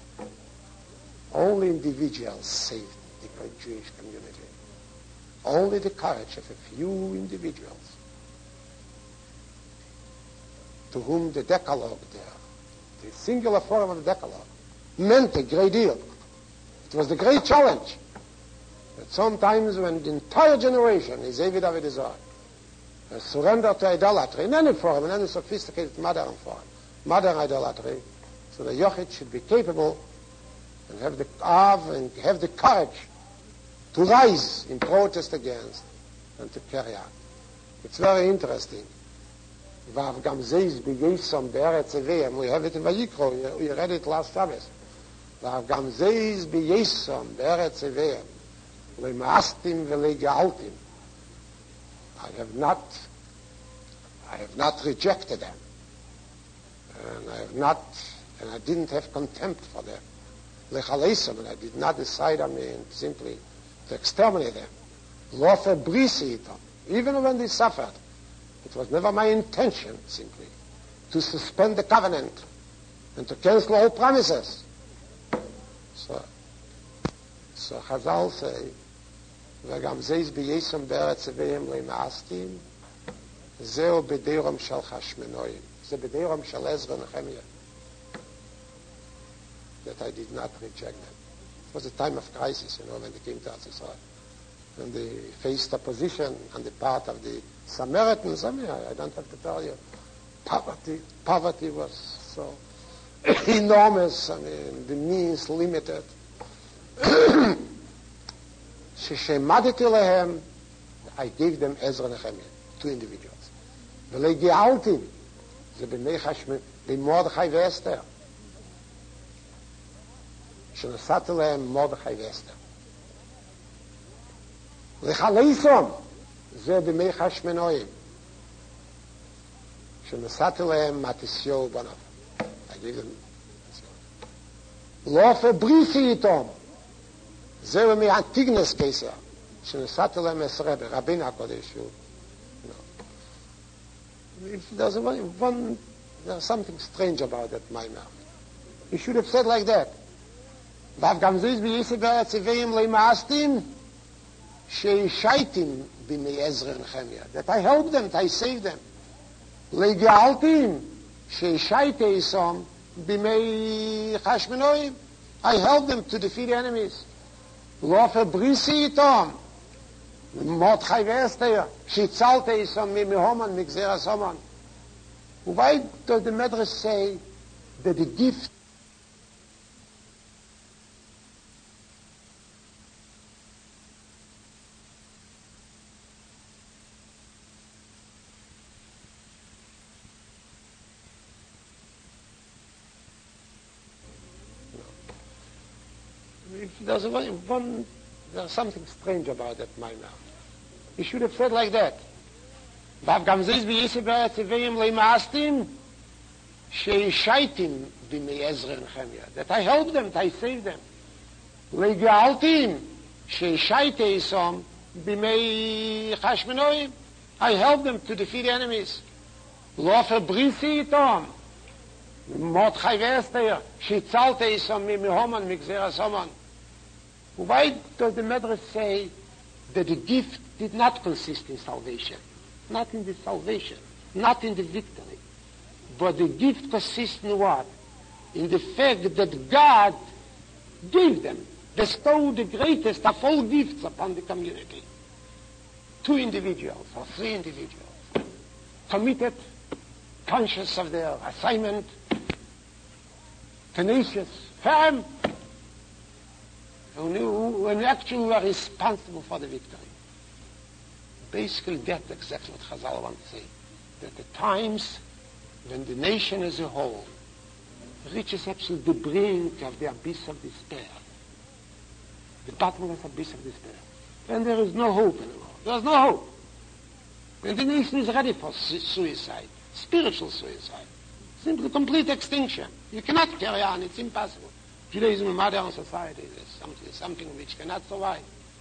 Only individuals saved the Jewish community. Only the courage of a few individuals to whom the Decalogue the singular form of the Decalogue, meant a great deal. It was the great challenge that sometimes when the entire generation is Eved Avodah surrender to idolatry in any form, in any sophisticated modern form, modern idolatry, so the Yochid should be capable and have the courage to rise in protest against and to carry out. It's very interesting. We have it in Vayikro, we read it last Shabbos. I have not rejected them, and I didn't have contempt for them. And I did not decide, simply to exterminate them. Even when they suffered, it was never my intention, simply, to suspend the covenant and to cancel all promises. So Chazal say, וגם זייז בייסם בארץ אביהם למאסתים, זהו בדירם של חשמנויים. זה בדירם של עזרא נחמיה. That I did not reject them. It was a time of crisis, when they came to Eretz Yisrael. And they faced opposition on the part of the Samaritans. I don't have to tell you. Poverty was so enormous. The means limited. ששמדתי להם, I gave them Ezra Nehemiah, 2 individuals. ולגאלתים, זה בני חשמונאי, במרדכי ואסתר. שנוסעת להם מרדכי ואסתר. לחלייסום, זה בימי חשמונאים, שנוסעת להם מתיסיהו בניו. לא פבריסי איתום, זה בימי אנטיגנס קיסר, שנוסעת להם רבי, רבינו הקודש. There's something strange about that Maimar. He should have said like that. ואף גם זה ביסי בארץ אביהם למאסטים שישייטים בימי עזרא ונחמיה. That I helped them, that I saved them. לגאלתים שישייטי איסום בימי חשמונאים. I helped them to defeat enemies. לא פבריסי איתם. מרדכי ואסתר שהצלתי איסום מהומן, מגזיר הסומן. Why does the Medrash say that the gift there's something strange about that Maimar. He should have said like that. ואף גם זה ביסי בארץ אביהם למאסטים שישייטים בימי עזרא ונחמיה. That I helped them, that I saved them. לגאלתים שישייטי איסום בימי חשמונאים. I helped them to defeat enemies. לא פבריסי איתם. מרדכי ואסתר שהצלתי איסום מהומן, מגזיר הסומן. Why does the Medrash say that the gift did not consist in salvation? Not in the salvation, not in the victory. But the gift consists in what? In the fact that God gave them, bestowed the greatest of all gifts upon the community. 2 individuals or 3 individuals, committed, conscious of their assignment, tenacious, firm, who actually were responsible for the victory. Basically, that's exactly what Chazal wants to say. That the times when the nation as a whole reaches absolutely the brink of the abyss of despair, the bottomless abyss of despair, when there is no hope anymore. There's no hope. When the nation is ready for suicide, spiritual suicide, simply complete extinction. You cannot carry on. It's impossible. Judaism in modern society is something which cannot survive.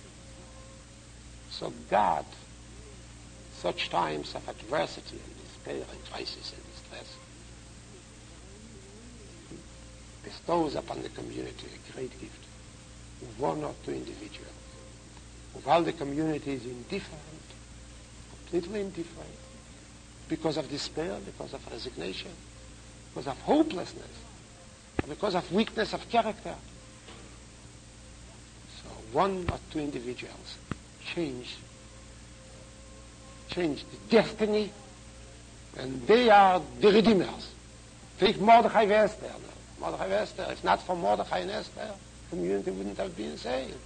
So God, such times of adversity and despair and crisis and distress, bestows upon the community a great gift. 1 or 2 individuals. While the community is indifferent, completely indifferent, because of despair, because of resignation, because of hopelessness, because of weakness of character. So 1 or 2 individuals change the destiny, and they are the redeemers. Take Mordechai and Esther. Mordechai and Esther, if not for Mordechai and Esther, the community wouldn't have been saved.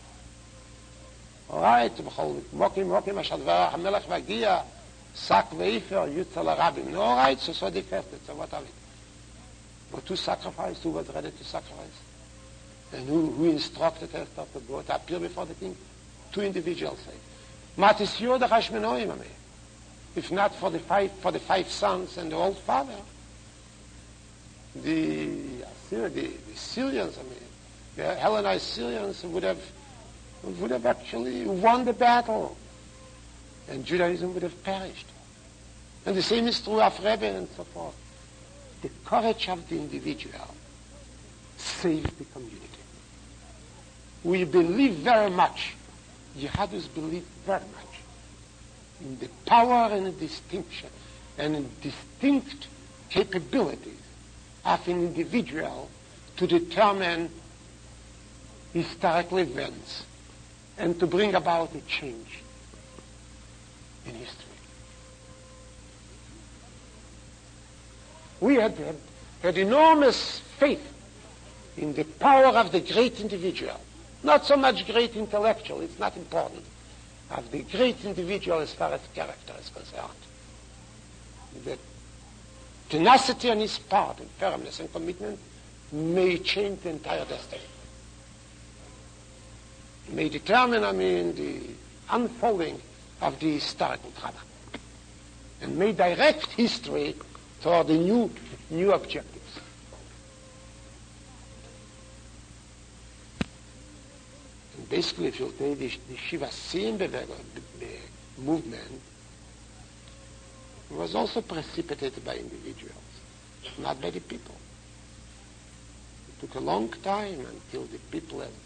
All right, Mokim, Ashadvarach, HaMelech Vagia, Sak Veifer, Yutzel Arabim. All right, so defected, so what of it? But who sacrificed? Who was ready to sacrifice? And who instructed Esther to go to appear before the king? 2 individuals say. Matisyo the Hashmenoim, if not for the 5 sons and the old father, the Syrians, the Hellenized Syrians would have actually won the battle, and Judaism would have perished. And the same is true of Rebbe and so forth. The courage of the individual saved the community. We believe very much, Jihadis believe very much, in the power and the distinction and in distinct capabilities of an individual to determine historical events and to bring about a change in history. We had enormous faith in the power of the great individual. Not so much great intellectual, it's not important. Of the great individual as far as character is concerned. The tenacity on his part and firmness and commitment may change the entire destiny. may determine, the unfolding of the historical drama, and may direct history toward the new objectives. And basically, if you take the Shiva Siyum movement, was also precipitated by individuals, not by the people. It took a long time until the people have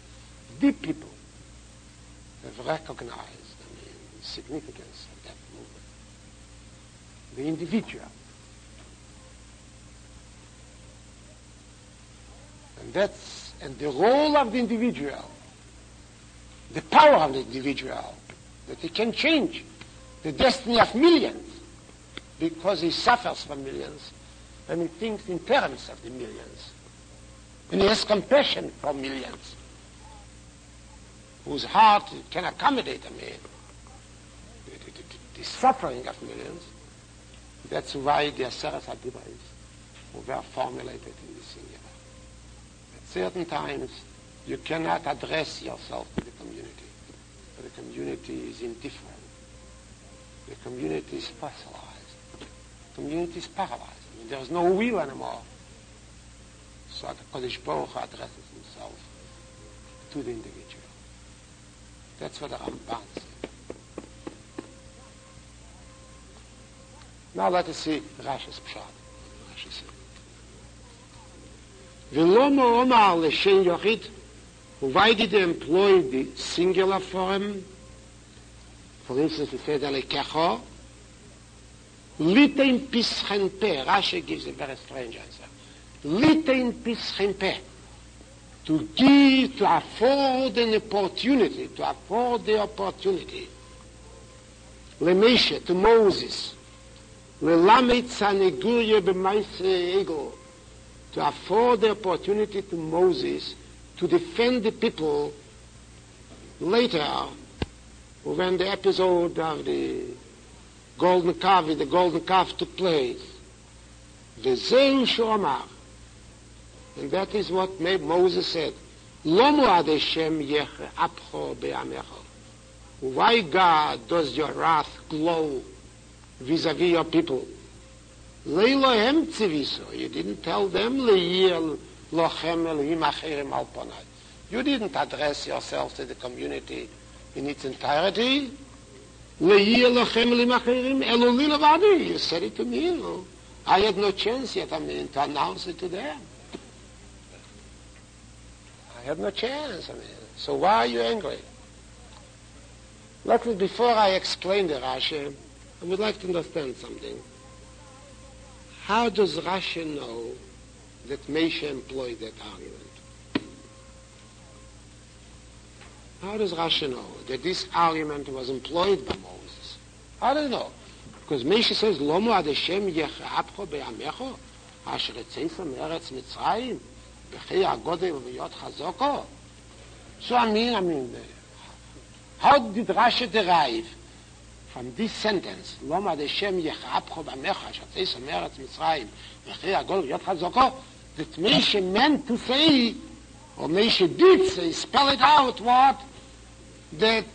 recognized the significance of that movement. The individual. And the role of the individual, the power of the individual, that he can change the destiny of millions, because he suffers from millions, and he thinks in terms of the millions. And he has compassion for millions, whose heart can accommodate the suffering of millions. That's why the Aseres HaDibros were formulated in the singular. At certain times, you cannot address yourself to the community, but the community is indifferent. The community is fossilized. The community is paralyzed. There is no will anymore. So the Kodesh Baruch Hu addresses himself to the individual. That's what the Ramban said. Now let us see Rashi's Pshat. Rashi said, V'lomo omar l'shen yochid, why did they employ the singular form? For instance, he said, Alekecho, Litein Pischen Peh. Rashi gives a very strange answer. Litein Pischen Peh. To give, to afford an opportunity, to afford the opportunity. Lemeshe, to Moses. Lelamet Sanegurye b'maise ego. To afford the opportunity to Moses to defend the people later, when the episode of the golden calf took place. V'zeu shomar. And that is what Moses said. Lomo ad Hashem yech apcho be'amecho. Why, God, does your wrath glow vis-a-vis your people? Leilohem tziviso. You didn't tell them le'yir lochem elohim acherim al ponai. You didn't address yourself to the community in its entirety. Le'yir lochem elohim acherim eloli levadi. You said it to me. No? I had no chance yet, to announce it to them. I had no chance, So why are you angry? Before I explain the Rashi, I would like to understand something. How does Rashi know that Moshe employed that argument? How does Rashi know that this argument was employed by Moses? How does he know? Because Moshe says, Lomo ad Hashem yechapcho be'amecho, asher etzeisam eretz Mitzrayim, b'chei agodel v'yot chazoko. So how did Rashi derive from this sentence, Lomo ad Hashem yechapcho be'amecho, asher etzeisam eretz Mitzrayim, b'chei agodel v'yot chazoko, that Moshe meant to say, or Moshe did say, spell it out, what? That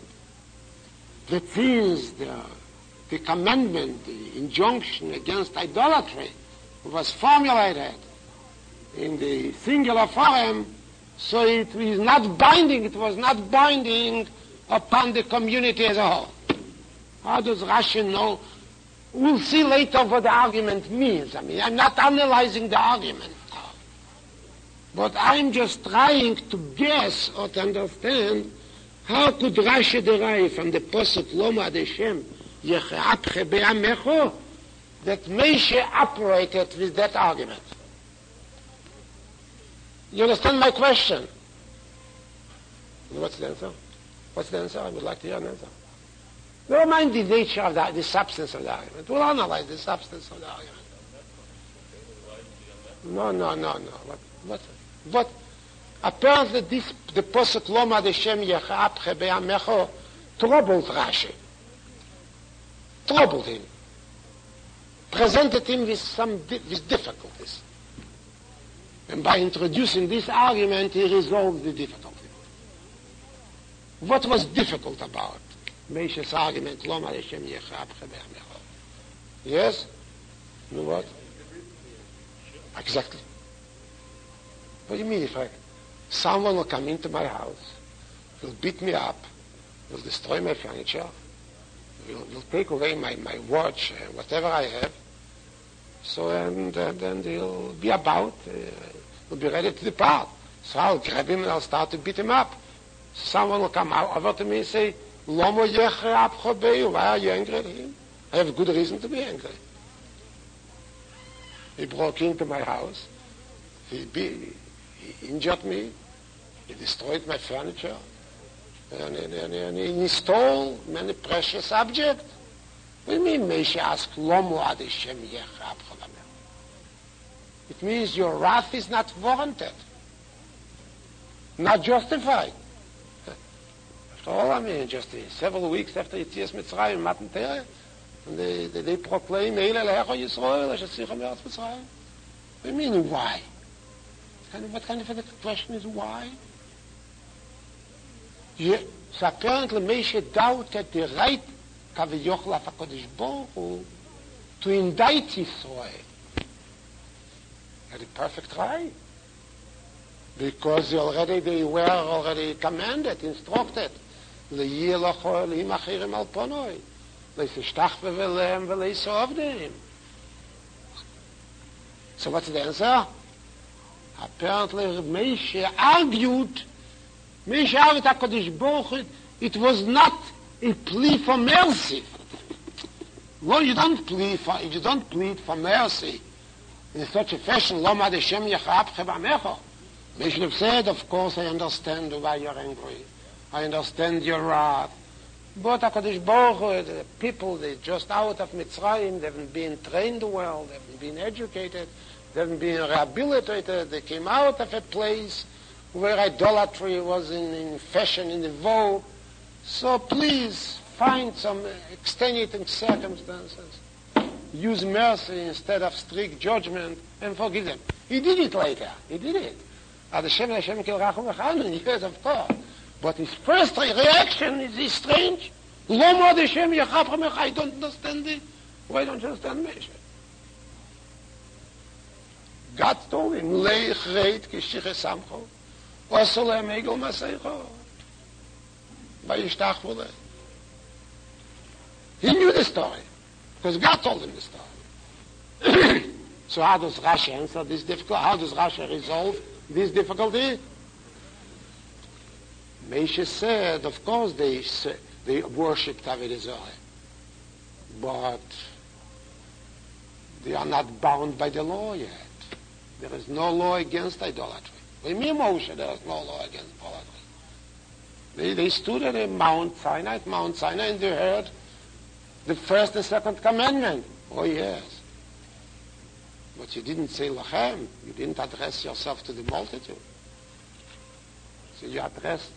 is the commandment, the injunction against idolatry was formulated in the singular form, so it was not binding upon the community as a whole. How does Rashi know? We'll see later what the argument means. I'm not analyzing the argument, but I'm just trying to guess or to understand how could Rashi derive from the Pasuk Lomo ad Hashem yechapche be'amecho that Moshe operated with that argument. You understand my question? What's the answer? What's the answer? I would like to hear an answer. Never mind the nature of the substance of the argument. We'll analyze the substance of the argument. No. What? Apparently the Pasuk Lomo ad Hashem yechapche be'amecho troubled Rashi. Troubled him. Presented him with difficulties. And by introducing this argument, he resolved the difficulty. What was difficult about Moshe's argument? Lo ma Hashem yechabcha be'amecha. Yes? No what? Exactly. What do you mean? If someone will come into my house, will beat me up, will destroy my furniture, will take away my watch, whatever I have, so and then he'll be about, he'll be ready to depart. So I'll grab him and I'll start to beat him up. Someone will come over to me and say, Lomo yechabcha be'amecha, why are you angry at him? I have a good reason to be angry. He broke into my house. He injured me. He destroyed my furniture. And he stole many precious objects. What do you mean, Moshe asked, Lomo ad Hashem yechabcha be'amecha? It means your wrath is not warranted. Not justified. After all, I mean, just several weeks after Yetzias Mitzrayim, Matan Torah, and they proclaim, Eile Lecha Yisrael, Asher Tzicha Me'eretz Mitzrayim. What do you mean, why? What kind of a question is why? So apparently Moshe doubted the right Kaviyochl of HaKadosh Baruch Hu to indict Yisrael. He had a perfect right. Because they were already commanded, instructed. Le'yir l'cho Elohim achirim al ponoi. Le'sishtachve v'lehem v'le'isovdim. So what's the answer? Apparently Moshe argued HaKadosh Baruch Hu, it was not a plea for mercy. Well, you don't plead for mercy in such a fashion, Lo ma Hashem yechabcha be'amecha. They should have said, of course, I understand why you're angry. I understand your wrath. But HaKadosh Baruch Hu, the people, they're just out of Mitzrayim, they haven't been trained well, they haven't been educated, they haven't been rehabilitated, they came out of a place where idolatry was in fashion, in the vogue. So please, find some extenuating circumstances. Use mercy instead of strict judgment and forgive them. He did it later. He did it. Hashem kil rachum echanu, yes, of course. But his first reaction is strange. Lomo Hashem yechabcha be'amecha, I don't understand it. Why don't you understand Moshe? God told him, Leich reit kishiche samcho, osole megel maseicho. Vayishtach v'lei. He knew the story, because God told him the story. So how does Rashi answer this difficulty? How does Rashi resolve this difficulty? Moshe said, of course they worshipped Avodah Zarah, but they are not bound by the law yet. There is no law against idolatry. With me, Moshe, there is no law against idolatry. They stood at Mount Sinai, and they heard the first and second commandment. Oh yes. But you didn't say lachem. You didn't address yourself to the multitude. So you addressed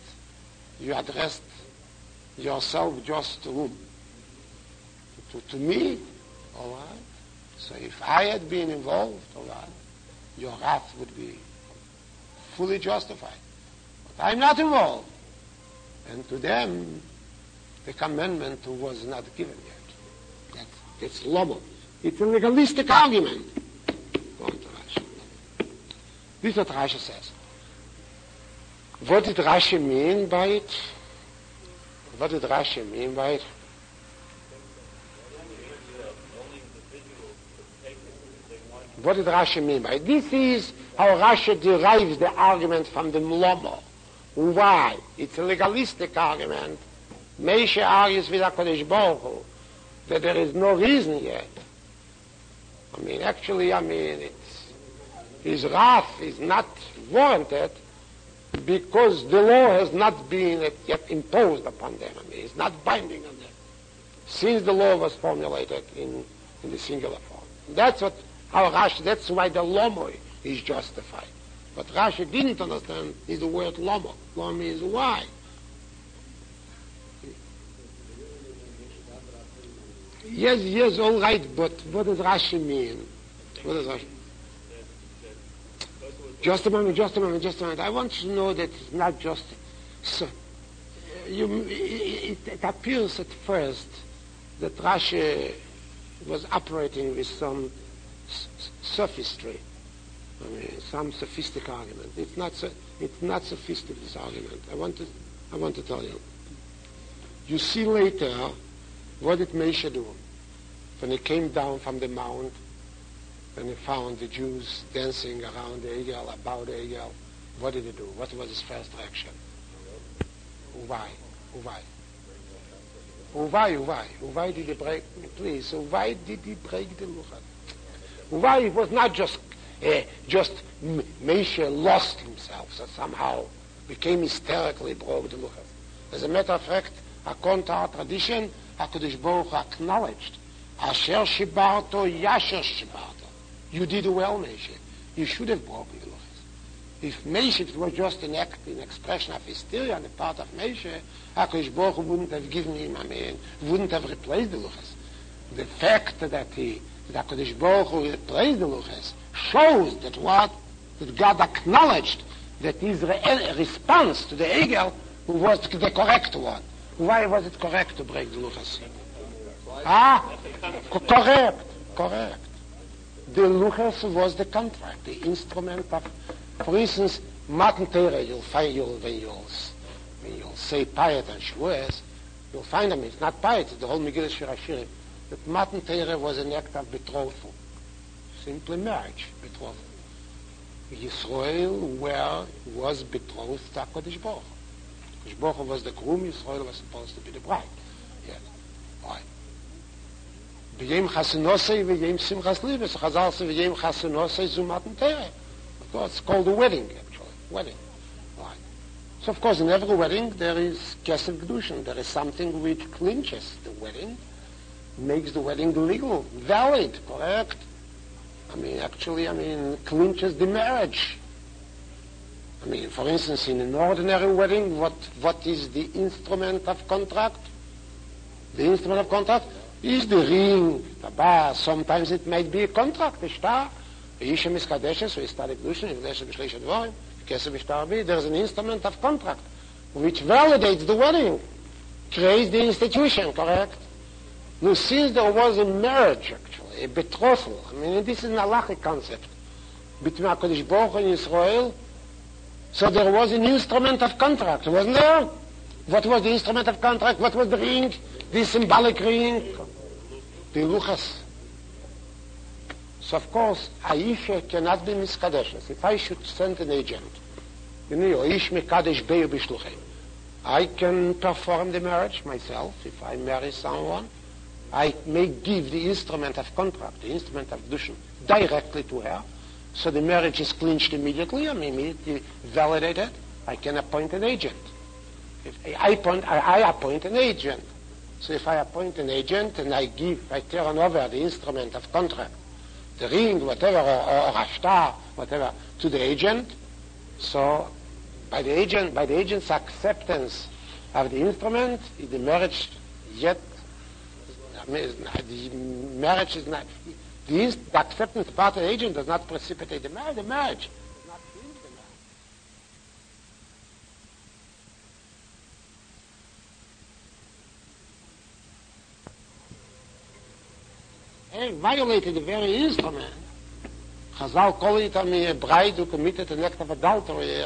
yourself just to whom? To me. All right. So if I had been involved, all right, your wrath would be fully justified. But I'm not involved. And to them, the commandment was not given yet. It's lobo. It's a legalistic argument. Go on to Rashi. This is what Rashi says. What did Rashi mean by it? What did Rashi mean by it? What did Rashi mean by it? This is how Rashi derives the argument from the Mlomo. Why? It's a legalistic argument. Moshe argues with HaKadosh Baruch Hu that there is no reason yet. His wrath is not warranted because the law has not been yet imposed upon them. It's not binding on them. Since the law was formulated in the singular form. That's why the Lomo is justified. But Rashi didn't understand is the word Lomo. Lomo means why. Yes, all right, but what does Rashi mean? What does Rashi? Just a moment. I want to know that it's not just... So, it appears at first that Rashi was operating with some sophistry, some sophistic argument. It's not sophistic, this argument. I want to tell you. You see later what did Moshe do when he came down from the mount, when he found the Jews dancing around the Egel, about the Egel. What did he do? What was his first reaction? Why did he break? Please, why did he break the luchas? Why it was not just Moshe lost himself, so somehow became hysterically broke the luchas. As a matter of fact, according to our tradition, HaKadosh Baruch Hu acknowledged, Asher shibarto, Yasher shibarto. You did well, Moshe. You should have broken the luchas. If Moshe was just an expression of hysteria on the part of Moshe, HaKadosh Baruch Hu wouldn't have given him, wouldn't have replaced the luchas. The fact that HaKadosh Baruch Hu replaced the luchas shows that God acknowledged that his response to the Egel was the correct one. Why was it correct to break the luchas? Correct. The luchas was the contract, the instrument of, for instance, Matan Torah. You'll find when you'll say Payat and Shavuos, you'll find them. It's not Payat, it's the whole Megillah Shir Hashirim. That Matan Torah was an act of betrothal, simply marriage, betrothal. Yisrael was betrothed to HaKadosh Baruch Hu. HaKadosh Baruch Hu was the groom, Yisrael was supposed to be the bride. Yes. Why? V'yem chasanosei v'yem simchas libes. Chazal say v'yem chasanosei zu Matan Torah. Of course, it's called a wedding, actually. Wedding. Why? So, of course, in every wedding there is kesef kedushin. There is something which clinches the wedding, makes the wedding legal, valid, correct? Clinches the marriage. For instance, in an ordinary wedding, what is the instrument of contract? The instrument of contract is the ring, the bar. Sometimes it might be a contract, the star. There's an instrument of contract which validates the wedding, creates the institution, correct? Now, since there was a marriage, actually, a betrothal, this is an halachic concept between HaKadosh Baruch Hu and Israel, so there was an instrument of contract, wasn't there? What was the instrument of contract? What was the ring? The symbolic ring? The luchas. So, of course, Aisha cannot be miskadeshes. If I should send an agent, I can perform the marriage myself. If I marry someone, I may give the instrument of contract, the instrument of kedushin, directly to her. So the marriage is clinched immediately. Immediately validated. I can appoint an agent. If I appoint an agent. So if I appoint an agent and I turn over the instrument of contract, the ring, whatever, or a star, whatever, to the agent, so by the agent's acceptance of the instrument, the marriage the marriage is not, the acceptance part of the agent does not precipitate the marriage. The marriage does not change the marriage. He violated the very instrument. Chazal call it, a bride who committed an act of adultery,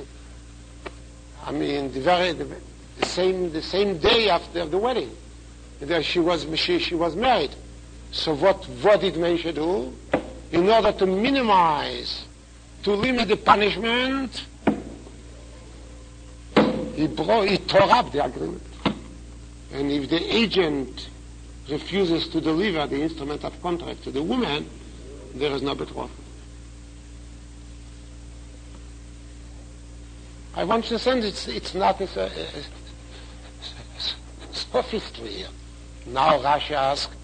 and the same day after the wedding. She was married. So what did Moshe do? In order to limit the punishment, he tore up the agreement. And if the agent refuses to deliver the instrument of contract to the woman, there is no betrothal. I want to say it's not a sophistry here. Now Rashi asks,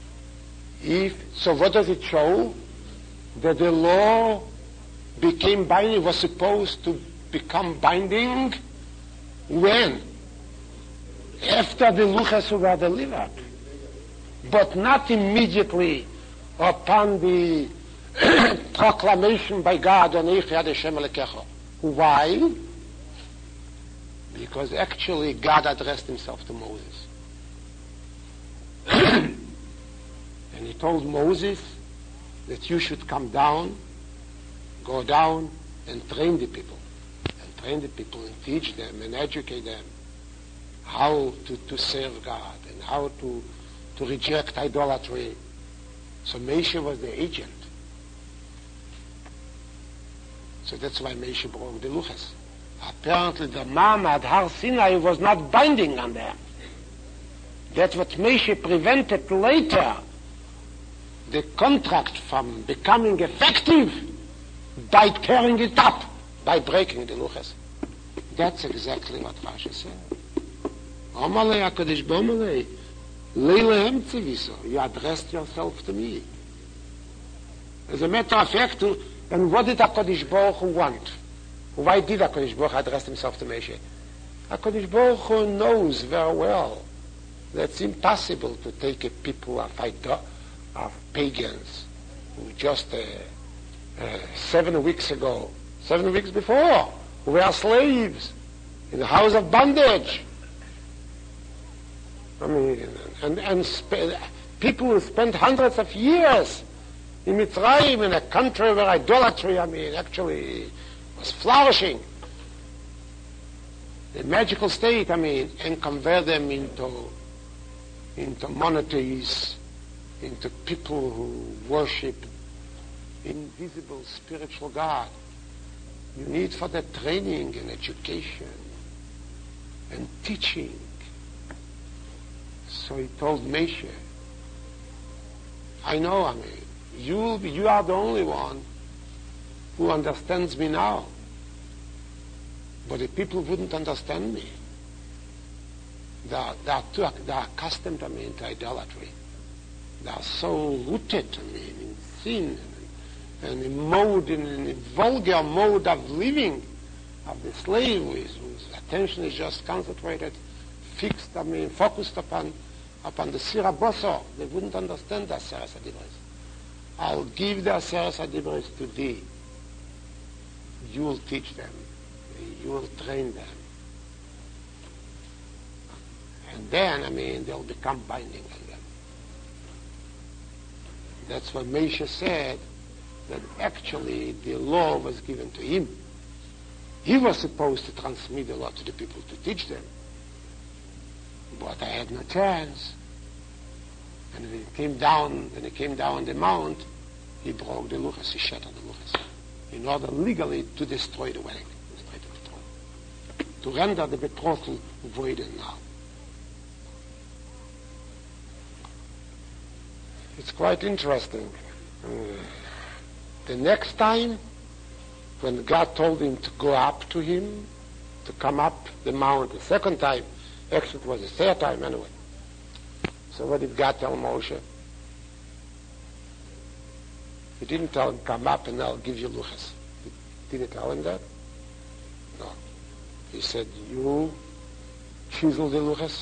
so what does it show? That the law became binding, was supposed to become binding when? After the luchas were delivered. But not immediately upon the proclamation by God on Eichad Hashem Elekecha. Why? Because actually God addressed himself to Moses. And he told Moses that you should come down, go down and train the people. And train the people and teach them and educate them how to serve God and how to reject idolatry. So Moshe was the agent. So that's why Moshe broke the luchas. Apparently the manna at Har Sinai was not binding on them. That's what Moshe prevented later the contract from becoming effective by tearing it up, by breaking the luchas. That's exactly what Rashi said. Omalei HaKadosh Bomalei, Leilehem Tziviso, you addressed yourself to me. As a matter of fact, and what did HaKadosh Baruch Hu want? Why did HaKadosh Baruch Hu address himself to Moshe? HaKadosh Baruch Hu knows very well that it's impossible to take a people of pagans who just 7 weeks ago, 7 weeks before, who were slaves in the house of bondage. I mean, people who spent hundreds of years in Mitzrayim, in a country where idolatry, actually was flourishing. The magical state, and convert them into monotheists, into people who worship invisible spiritual God. You need for that training and education and teaching. So he told Moshe, I know, you are the only one who understands me now. But the people wouldn't understand me. They are accustomed, to idolatry. They are so rooted, in sin and in a vulgar mode of living of the slave whose attention is just concentrated, fixed, focused upon the Sira Boso. They wouldn't understand the Aseres HaDibros. I'll give the Aseres HaDibros to thee. You will teach them. You will train them. And then, they'll become binding on them. That's what Moshe said, that actually the law was given to him. He was supposed to transmit the law to the people to teach them. But I had no chance. And when he came down the mount, he broke the luchas, he shattered the luchas, in order legally to destroy the wedding, to render the betrothal void and null. It's quite interesting. The next time, when God told him to go up to him, to come up the mount the second time, actually it was the third time anyway. So what did God tell Moshe? He didn't tell him, come up and I'll give you luchas. Did he tell him that? No. He said, you chisel the luchas,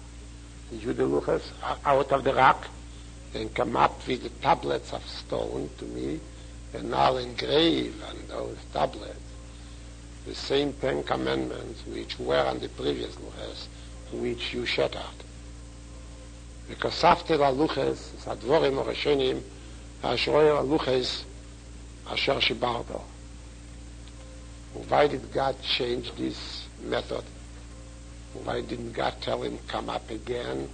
out of the rock, and come up with the tablets of stone to me, and I'll engrave on those tablets the same 10 commandments which were on the previous luchas, which you shattered. Because after the luchas, Sadvorim or Hashenim, Asher luchas, Asher Shibardo. Why did God change this method? Why didn't God tell him, come up again?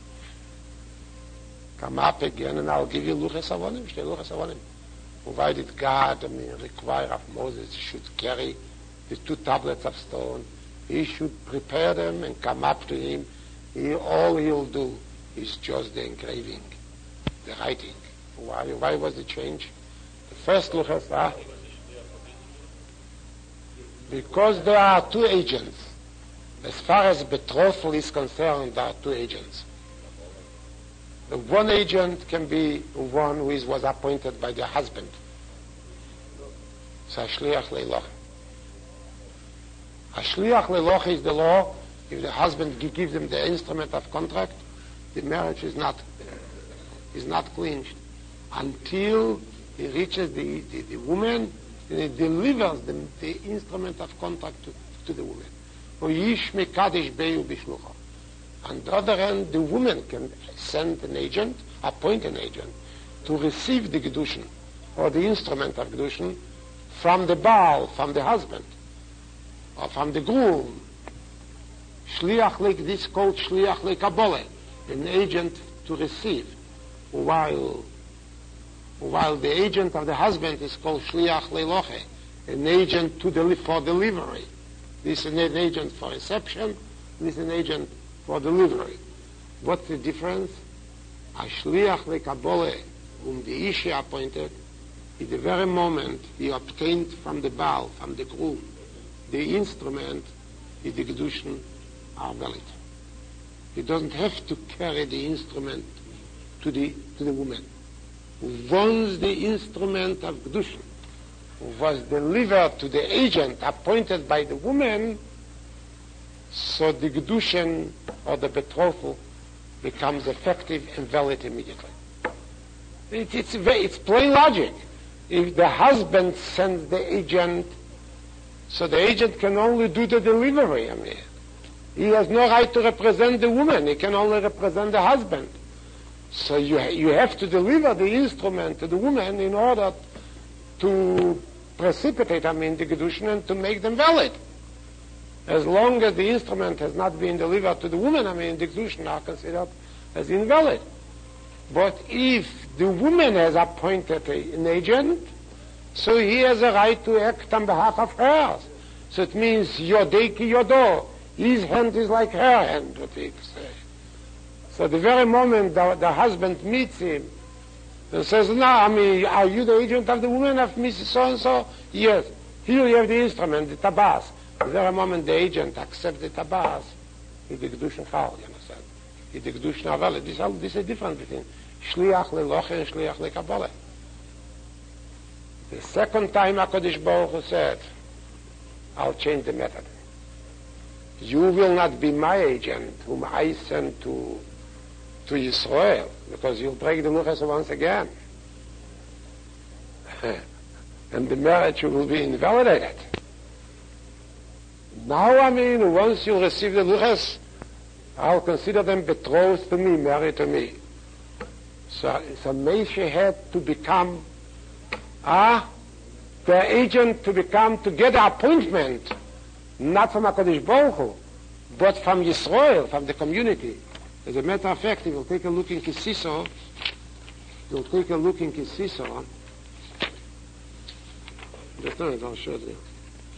Come up again and I'll give you luchas avonim, shtei luchas avonim. Why did God, require of Moses he should carry the 2 tablets of stone? He should prepare them and come up to him. All he'll do is just the engraving, the writing. Why was the change? The first luchas, because there are 2 agents. As far as betrothal is concerned, there are 2 agents. The one agent can be one who was appointed by the husband. So Ashliach Leiloch. Ashliach Leiloch is the law. If the husband gives them the instrument of contract, the marriage is not clinched until he reaches the woman and he delivers the instrument of contract to the woman. Uyish mekadesh beyu bishlucha. On the other hand, the woman can send an agent, appoint an agent, to receive the Kedushin, or the instrument of Kedushin, from the Baal, from the husband, or from the groom. Shliach like this called Shliach like Kabbalah, an agent to receive, while the agent of the husband is called Shliach Leiloche, an agent for delivery. This is an agent for reception, this is an agent for delivery. What's the difference? A Shliach Lekabole, whom the Isha appointed, in the very moment he obtained from the Baal, from the groom, the instrument, the Kedushin are valid. He doesn't have to carry the instrument to the woman. Once the instrument of Kedushin was delivered to the agent appointed by the woman, so the Kedushin or the betrothal becomes effective and valid immediately. It's plain logic. If the husband sends the agent, so the agent can only do the delivery. He has no right to represent the woman. He can only represent the husband. So you have to deliver the instrument to the woman in order to precipitate, the Kedushin and to make them valid. As long as the instrument has not been delivered to the woman, the Kedushin are considered as invalid. But if the woman has appointed an agent, so he has a right to act on behalf of hers. So it means Yodeki Yodo. His hand is like her hand, what we say. So the very moment the husband meets him and says, no, are you the agent of the woman of Mrs. So-and-so? Yes. Here you have the instrument, the tabas. The very moment the agent accepts the tabas, it's the Kedushin Chal, you understand? It's the Kedushin Avala. This is a difference between Shliach Leloche and Shliach Lekabbalah. The second time HaKadosh Baruch Hu said, I'll change the method. You will not be my agent whom I send to Israel, because you'll break the Luchas once again. And the marriage will be invalidated. Now, once you receive the Luchas, I'll consider them betrothed to me, married to me. So Moshe had to become the agent to get the appointment, not from HaKadosh Baruch Hu, but from Yisrael, from the community. As a matter of fact, if you'll take a look in Kisiso, just a minute, I'll show it you.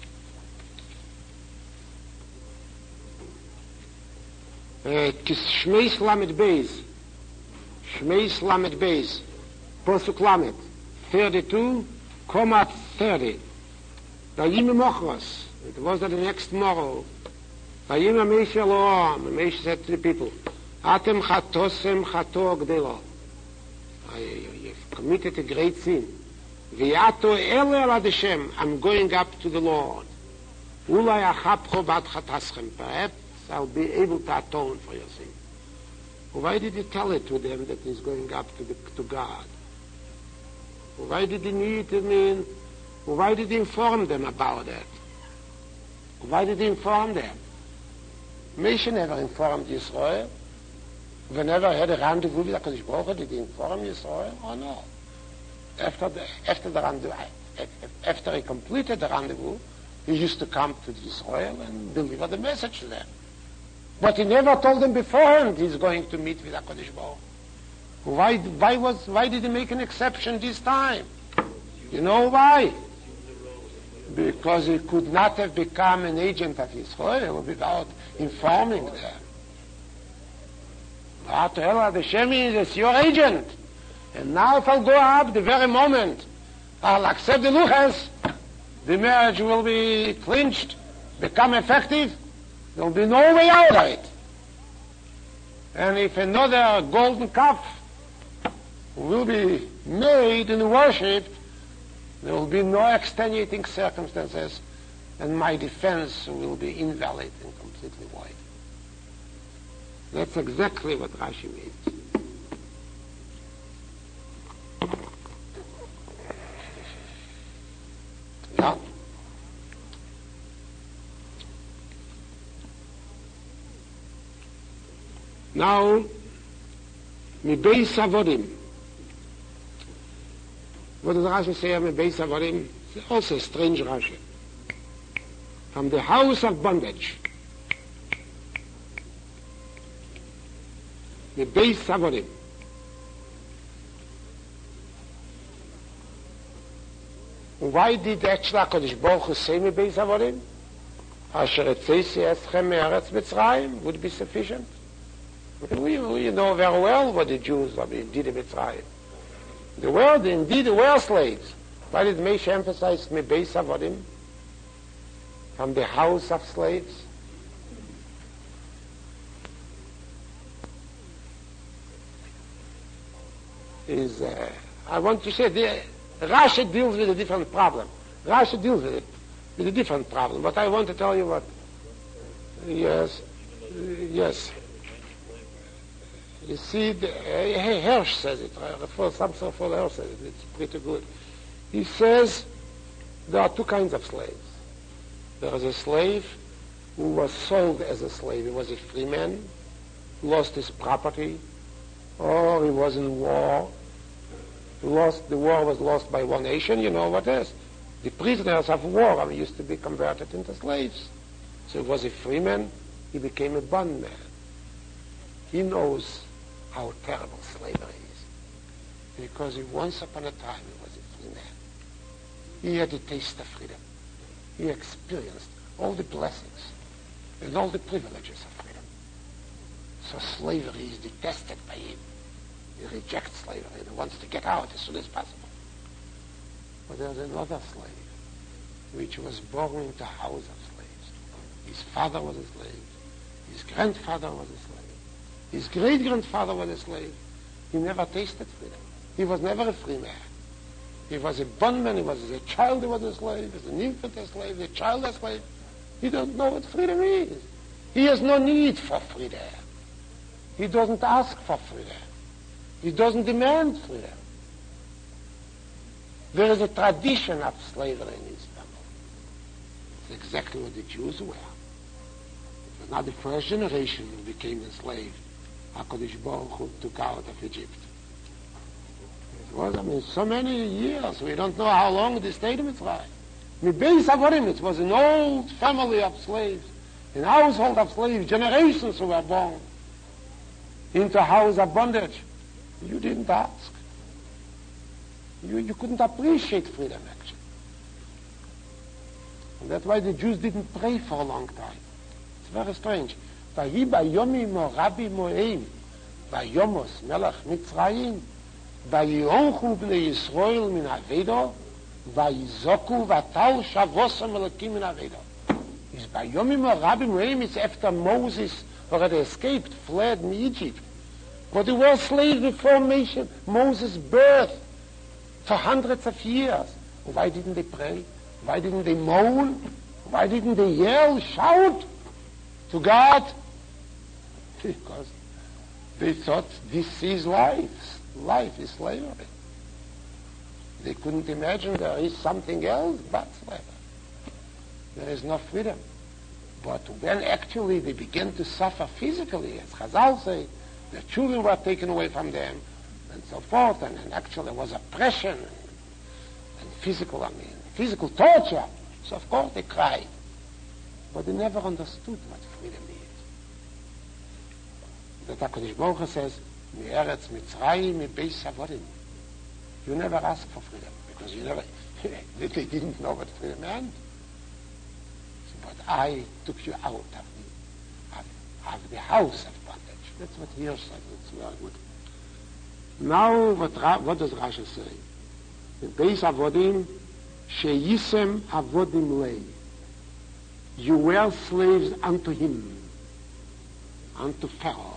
Shmeis Lamed Beis, Posuk Lamed, 32, 30. Vayim Mochros, it was the next morrow. Vayim Moshe Elohim, Moshe said to the people, Atem Chatosem Chato Gdelo. You've committed a great sin. V'yato ele ad Hashem, I'm going up to the Lord. Ulai achapcho bad chataschem, perhaps I'll be able to atone for your sin. Why did he tell it to them that he's going up to God? Why did he why did he inform them about that? Why did he inform them? Moshe never informed Yisrael. Whenever he had a rendezvous with HaKadosh Baruch Hu, did he inform Yisrael or no? After he completed the rendezvous, he used to come to Yisrael and deliver the message to them. But he never told them beforehand he's going to meet with HaKadosh Baruch Hu. Why did he make an exception this time? You know why? Because he could not have become an agent of Israel without informing them. Hashem is your agent. And now if I'll go up the very moment, I'll accept the luchas, the marriage will be clinched, become effective, there will be no way out of it. And if another golden calf will be made and worshipped, there will be no extenuating circumstances, and my defense will be invalid and completely void. That's exactly what Rashi means. Yeah. Now, mi beis avodim. What does Rashi say, mi beis avodim? It's also a strange Rashi. From the house of bondage. Mi beis avodim. Why did actually HaKadosh Baruch Hu say mi beis avodim? Asher etzeisi eschem me'eretz Mitzrayim would be sufficient. We know very well what the Jews did in Mitzrayim. They were slaves. Why did Moshe emphasize mi beis avodim? From the house of slaves? I want to say, Rashi deals with a different problem. Rashi deals with a different problem. But I want to tell you what. Yes. You see, Hirsch says it. Samson for Hirsch says it. It's pretty good. He says there are two kinds of slaves. There is a slave who was sold as a slave. He was a free man, lost his property, or he was in war. The war was lost by one nation. You know what it is. The prisoners of war used to be converted into slaves. So he was a free man. He became a bondman. He knows how terrible slavery is. Because once upon a time he was a free man. He had a taste of freedom. He experienced all the blessings and all the privileges of freedom. So slavery is detested by him. He rejects slavery. He wants to get out as soon as possible. But there's another slave which was born into a house of slaves. His father was a slave. His grandfather was a slave. His great-grandfather was a slave. He never tasted freedom. He was never a free man. He was a bondman. He was a child. He was a slave. He was an infant a slave. A child a slave. He doesn't know what freedom is. He has no need for freedom. He doesn't ask for freedom. He doesn't demand freedom. There is a tradition of slavery in his family. It's exactly what the Jews were. It was not the first generation who became enslaved. HaKadosh Baruch Hu took out of Egypt. It was, so many years. We don't know how long they stayed in Mitzrayim. Mi beis avodim, it was an old family of slaves, an household of slaves, generations who were born into a house of bondage. You didn't ask. You couldn't appreciate freedom, actually. And that's why the Jews didn't pray for a long time. It's very strange. Vahi bayomi mo rabbi mo'eim, vayomos melech Mitzrayim, vayonchu bnei Yisrael min avedo, vayizoku vatal shavosam elokim min avedo. It's bayomi mo rabbi mo'eim, it's after Moses already escaped, fled in Egypt. But they were slaves before Moses' birth for hundreds of years. Why didn't they pray? Why didn't they moan? Why didn't they yell, shout to God? Because they thought this is life. Life is slavery. They couldn't imagine there is something else but slavery. There is no freedom. But when actually they began to suffer physically, as Chazal say, their children were taken away from them, and so forth, and actually there was oppression and physical torture. So of course they cried. But they never understood what freedom is. The HaKadosh Baruch Hu says, Me'eretz Mitzrayim, mi beis avodim. You never ask for freedom, because they didn't know what freedom meant. So, but I took you out of the house of bondage. That's what he said. It's very good. Now, what does Rashi say? In Beis Avodim, Sheyisem Avodim Lei. You were slaves unto him, unto Pharaoh.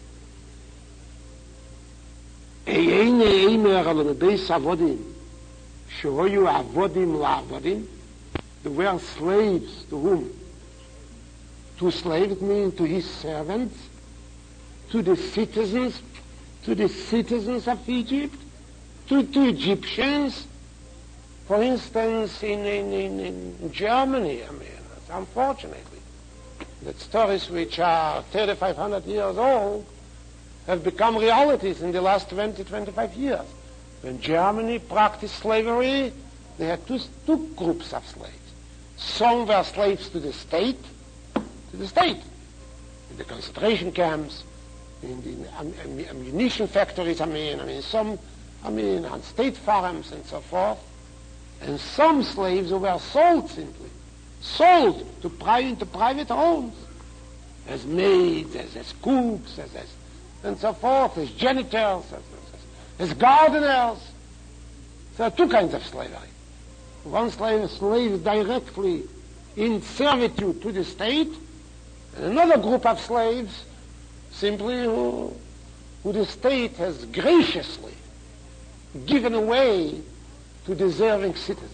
Beis Avodim, Shehoyu Avodim LaAvodim. They were slaves to whom? To slaves means to his servants, to the citizens of Egypt, to Egyptians. For instance, in Germany, unfortunately, the stories which are 3,500 years old have become realities in the last 20, 25 years. When Germany practiced slavery, they had two groups of slaves. Some were slaves to the state, in the concentration camps, in the ammunition factories, some on state farms and so forth. And some slaves who were sold into private homes, as maids, as cooks, and so forth, as janitors, as gardeners. There are two kinds of slavery. One slave directly in servitude to the state, and another group of slaves simply who the state has graciously given away to deserving citizens.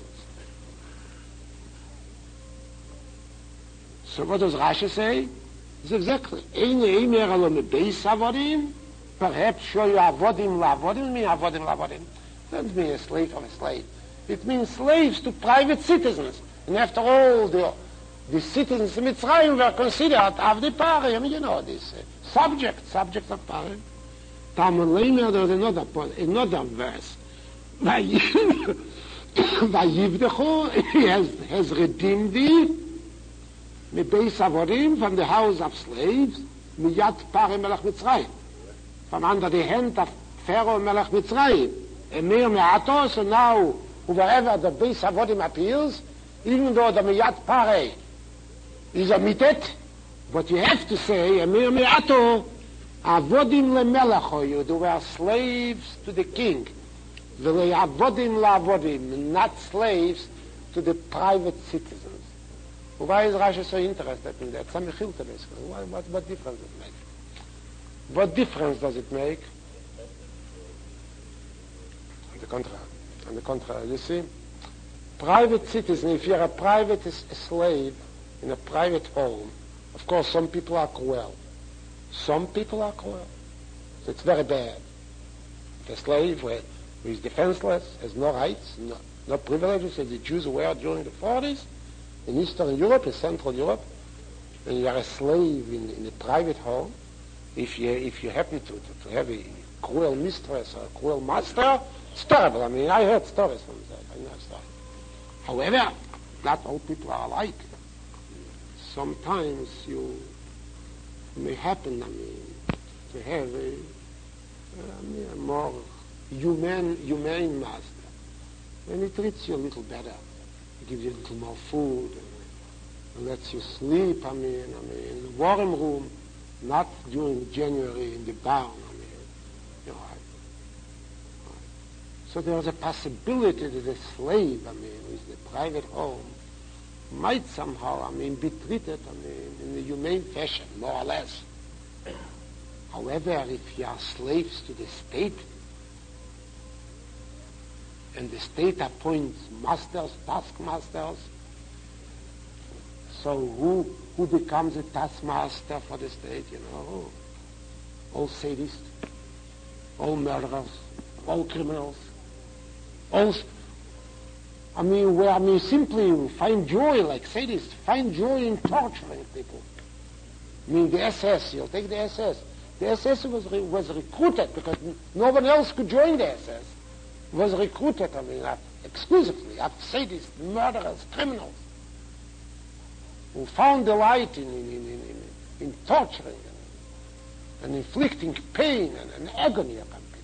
So what does Rashi say? It's exactly. Perhaps show you avodim lavodim, mean avodim lavodim. Doesn't mean a slave of a slave. It means slaves to private citizens. And after all, the citizens of Mitzrayim were considered avdei parim, this subjects of parim. Talmud Leimer, there's another verse. Vayivdechu, he has redeemed thee, Beis Avodim, from the house of slaves, Miyat Parim Melech Mitzrayim, from under the hand of Pharaoh Melech Mitzrayim. Emir Me'ato, so now, wherever the Beis Avodim appears, even though the Miyat Pareh is omitted, but you have to say, Emir Me'ato, Avodim LeMelechoyu, they were slaves to the king. V'lei Avodim LaAvodim, not slaves to the private citizens. Why is Rashi so interested in that? What difference does it make? What difference does it make? On the contrary, you see, private citizen, if you're a slave in a private home, of course some people are cruel. So it's very bad. The slave who is defenseless, has no rights, no privileges, as the Jews were during the 40s, in Eastern Europe, in Central Europe, when you are a slave in a private home, if you happen to have a cruel mistress or a cruel master, it's terrible. I heard stories from that. I know stories. However, not all people are alike. Sometimes you may happen, to have a more humane master. And he treats you a little better. He gives you a little more food, and lets you sleep, in the warm room, not during January in the barn, So there's a possibility that a slave, with the private home, might somehow, be treated, in a humane fashion, more or less. However, if you are slaves to the state, and the state appoints masters, taskmasters, so who becomes a taskmaster for the state, All sadists, all murderers, all criminals, where simply find joy, like sadists, find joy in torturing people. The SS, you'll take the SS. The SS was recruited because no one else could join the SS. Was recruited, exclusively of sadists, murderers, criminals, who found delight in torturing and inflicting pain and agony upon people.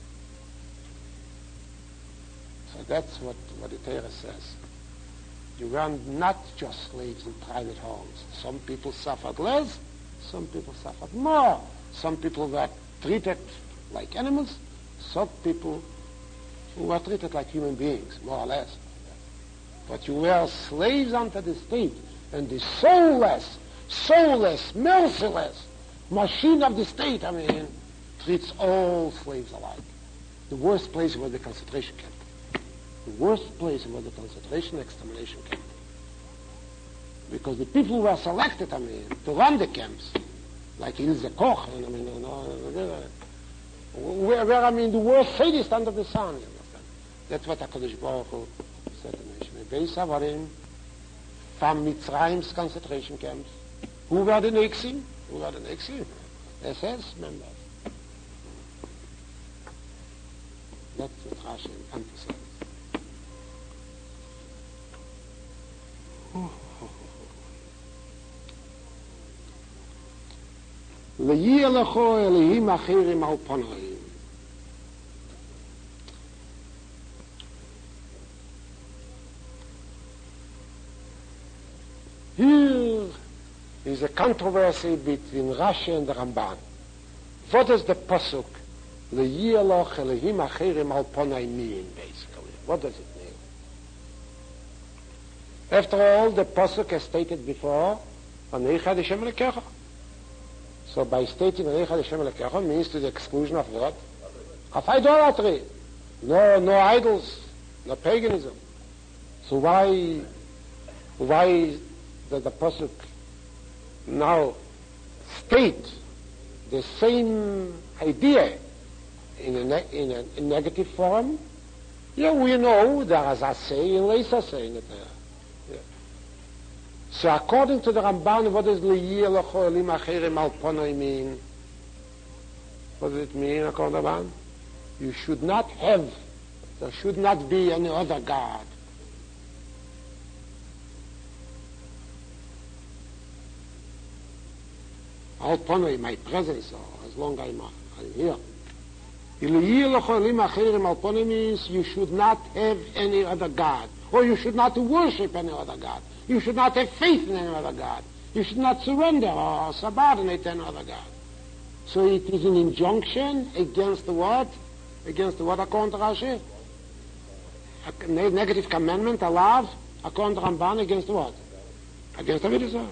So that's what the Torah says. You were not just slaves in private homes. Some people suffered less, some people suffered more. Some people were treated like animals, some people who were treated like human beings, more or less. But you were slaves unto the state, and the soulless, merciless machine of the state, treats all slaves alike. The worst place was the concentration camp. The worst place was the concentration extermination camp. Because the people who were selected, to run the camps, like Ilse Koch, where the worst sadist under the sun, you understand? That's what HaKadosh Baruch Hu said to me. Beis Avarim, from Mitzrayim's concentration camps. Who were the Nixim? SS members. That's what Rashi emphasizes. Le'yir lecho Elohim achirim al panayim. Here is a controversy between Rashi and the Ramban. What does the pasuk Le'yir lecho Elohim achirim al panayim mean, basically? What does it mean? After all, the pasuk as stated before, Anei Chad Hashem Elokecha. So by stating Anei Chad Hashem Elokecha means to the exclusion of what? Of idolatry. No idols, no paganism. So why does the pasuk now state the same idea in a negative form? Yeah, we know there is a say and less a say in it there. So according to the Ramban, what does Le'yir lecho Elohim achirim al panayim mean? What does it mean according to the Ramban? You should not have, there should not be any other God. Al panayim, my presence, or as long as I'm here. Le'yir lecho Elohim achirim al panayim means you should not have any other God, or you should not worship any other God. You should not have faith in any other God. You should not surrender or subordinate to any other God. So it is an injunction against the what? Against the what according to Rashi? A negative commandment allowed according to Ramban against what? Against the mitzvah.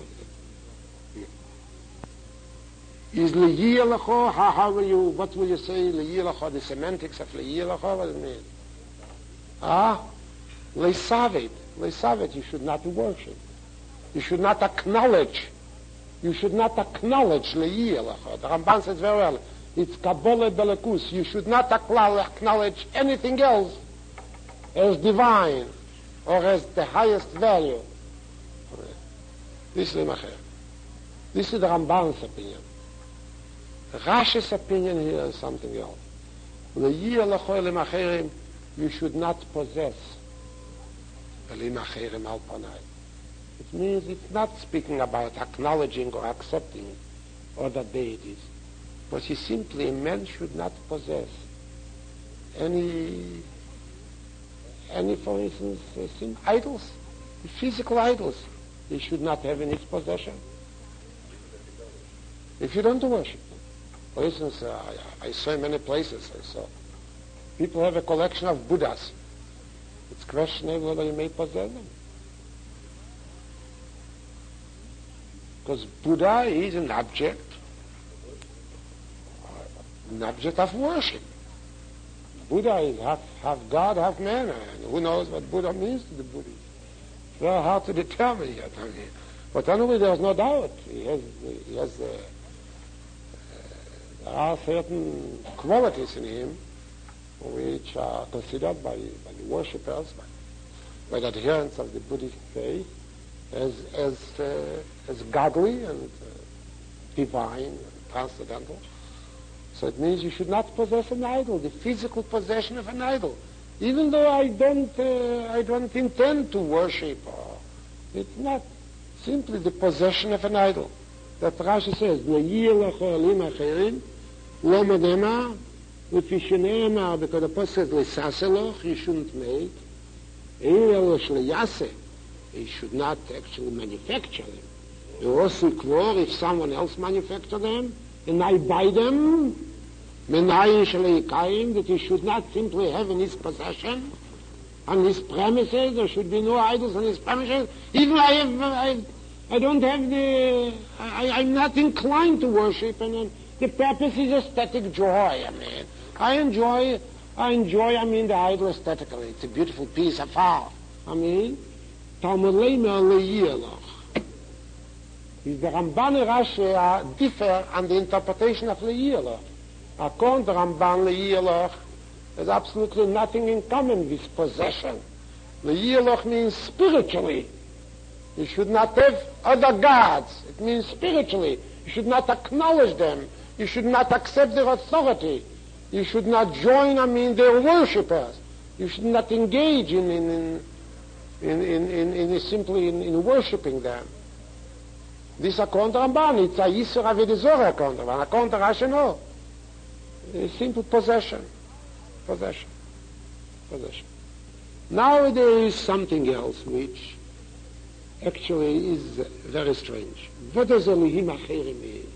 Is Le'yir lecho, how will you, what will you say Le'yir lecho, the semantics of Le'yir lecho, what does it mean? Le'savet. Le'savet, you should not worship. You should not acknowledge. You should not acknowledge Le'yir lecho. The Ramban says very well, it's Kabbalah Belakus. You should not acknowledge anything else as divine or as the highest value. This is the Ramban's opinion. Rashi's opinion here is something else. Le'yir lecho Elohim achirim, you should not possess Elohim achirim al panayim. It means it's not speaking about acknowledging or accepting other deities, but he simply, men should not possess any for instance, idols, physical idols. He should not have in his possession. If you don't worship them. For instance, I saw in many places, I saw people have a collection of Buddhas. It's questionable whether you may possess them. Because Buddha is an object of worship. Buddha is half God, half man, and who knows what Buddha means to the Buddhists. It's very hard to determine yet. But anyway, there's no doubt. There are certain qualities in him which are considered by the worshippers, by the adherents of the Buddhist faith, as godly and divine and transcendental. So it means you should not possess an idol, the physical possession of an idol. Even though I don't intend to worship, it's not simply the possession of an idol. That Rashi says, Le'yir lecho Elohim achirim, lo medema, u'fisheneema, because the Apostle says, Le'saseloch, you shouldn't make. Eirelosh le'yase, you should not actually manufacture them. You also ignore if someone else manufacture them, and I buy them, menayin sheleikayim, that he should not simply have in his possession, on his premises. There should be no idols on his premises. Even I don't have I'm not inclined to worship, and the purpose is aesthetic joy. I enjoy the idol aesthetically. It's a beautiful piece of art. Talmud Leimer Le'yir lecho. Is the Ramban and Rashi differ on the interpretation of Le'yir lecho. According to Ramban, Le'yir lecho has absolutely nothing in common with possession. Le'yir lecho means spiritually. You should not have other gods. It means spiritually. You should not acknowledge them. You should not accept their authority. You should not join, their worshippers. You should not engage in simply in worshipping them. This is a contra Ramban. It's a Yisur Avedizora contra Ramban. A contra Rashi, no. Simple possession. Possession. Now there is something else which actually is very strange. What does Elohim Acherim mean?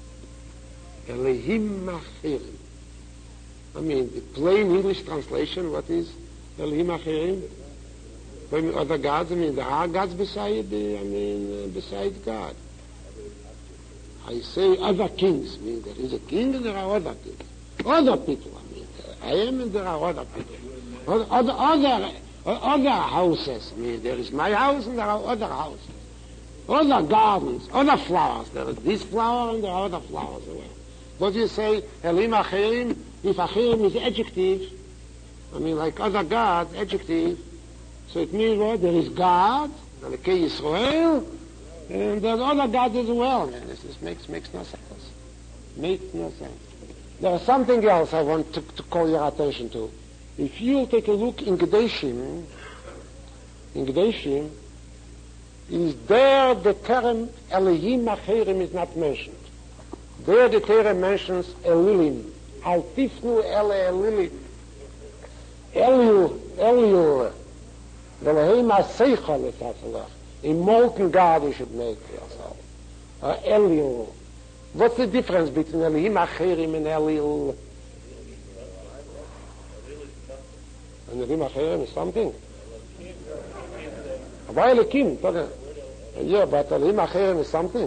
Elohim Acherim. The plain English translation, what is Elohim Acherim? Other gods, there are gods besides God. I say other kings, there is a king and there are other kings. Other people, I am and there are other people. Other houses, there is my house and there are other houses. Other gardens, other flowers. There is this flower and there are other flowers. What do you say, Elohim Acherim? If Acherim is adjective, like other gods, adjective, so it means what? There is God, Elokei Yisrael, and there are other gods as well. This makes no sense. Makes no sense. There is something else I want to call your attention to. If you take a look in Gedeshim, is there the term Elohim Acherim is not mentioned. There the term mentions Elilim. Al tifnu ele Elilim. Eliul. Elohim Aseichel is that. A molten God you should make yourself. Eliul. What's the difference between Elohim Acherim and Eliul? And Elohim Acherim is something. Why Elohim? Yeah, but Elohim Acherim is something.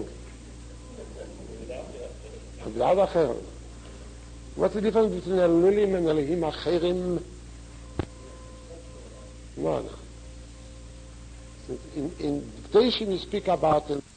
What's the difference between Elilim and Elohim Acherim? No. In dictation you speak about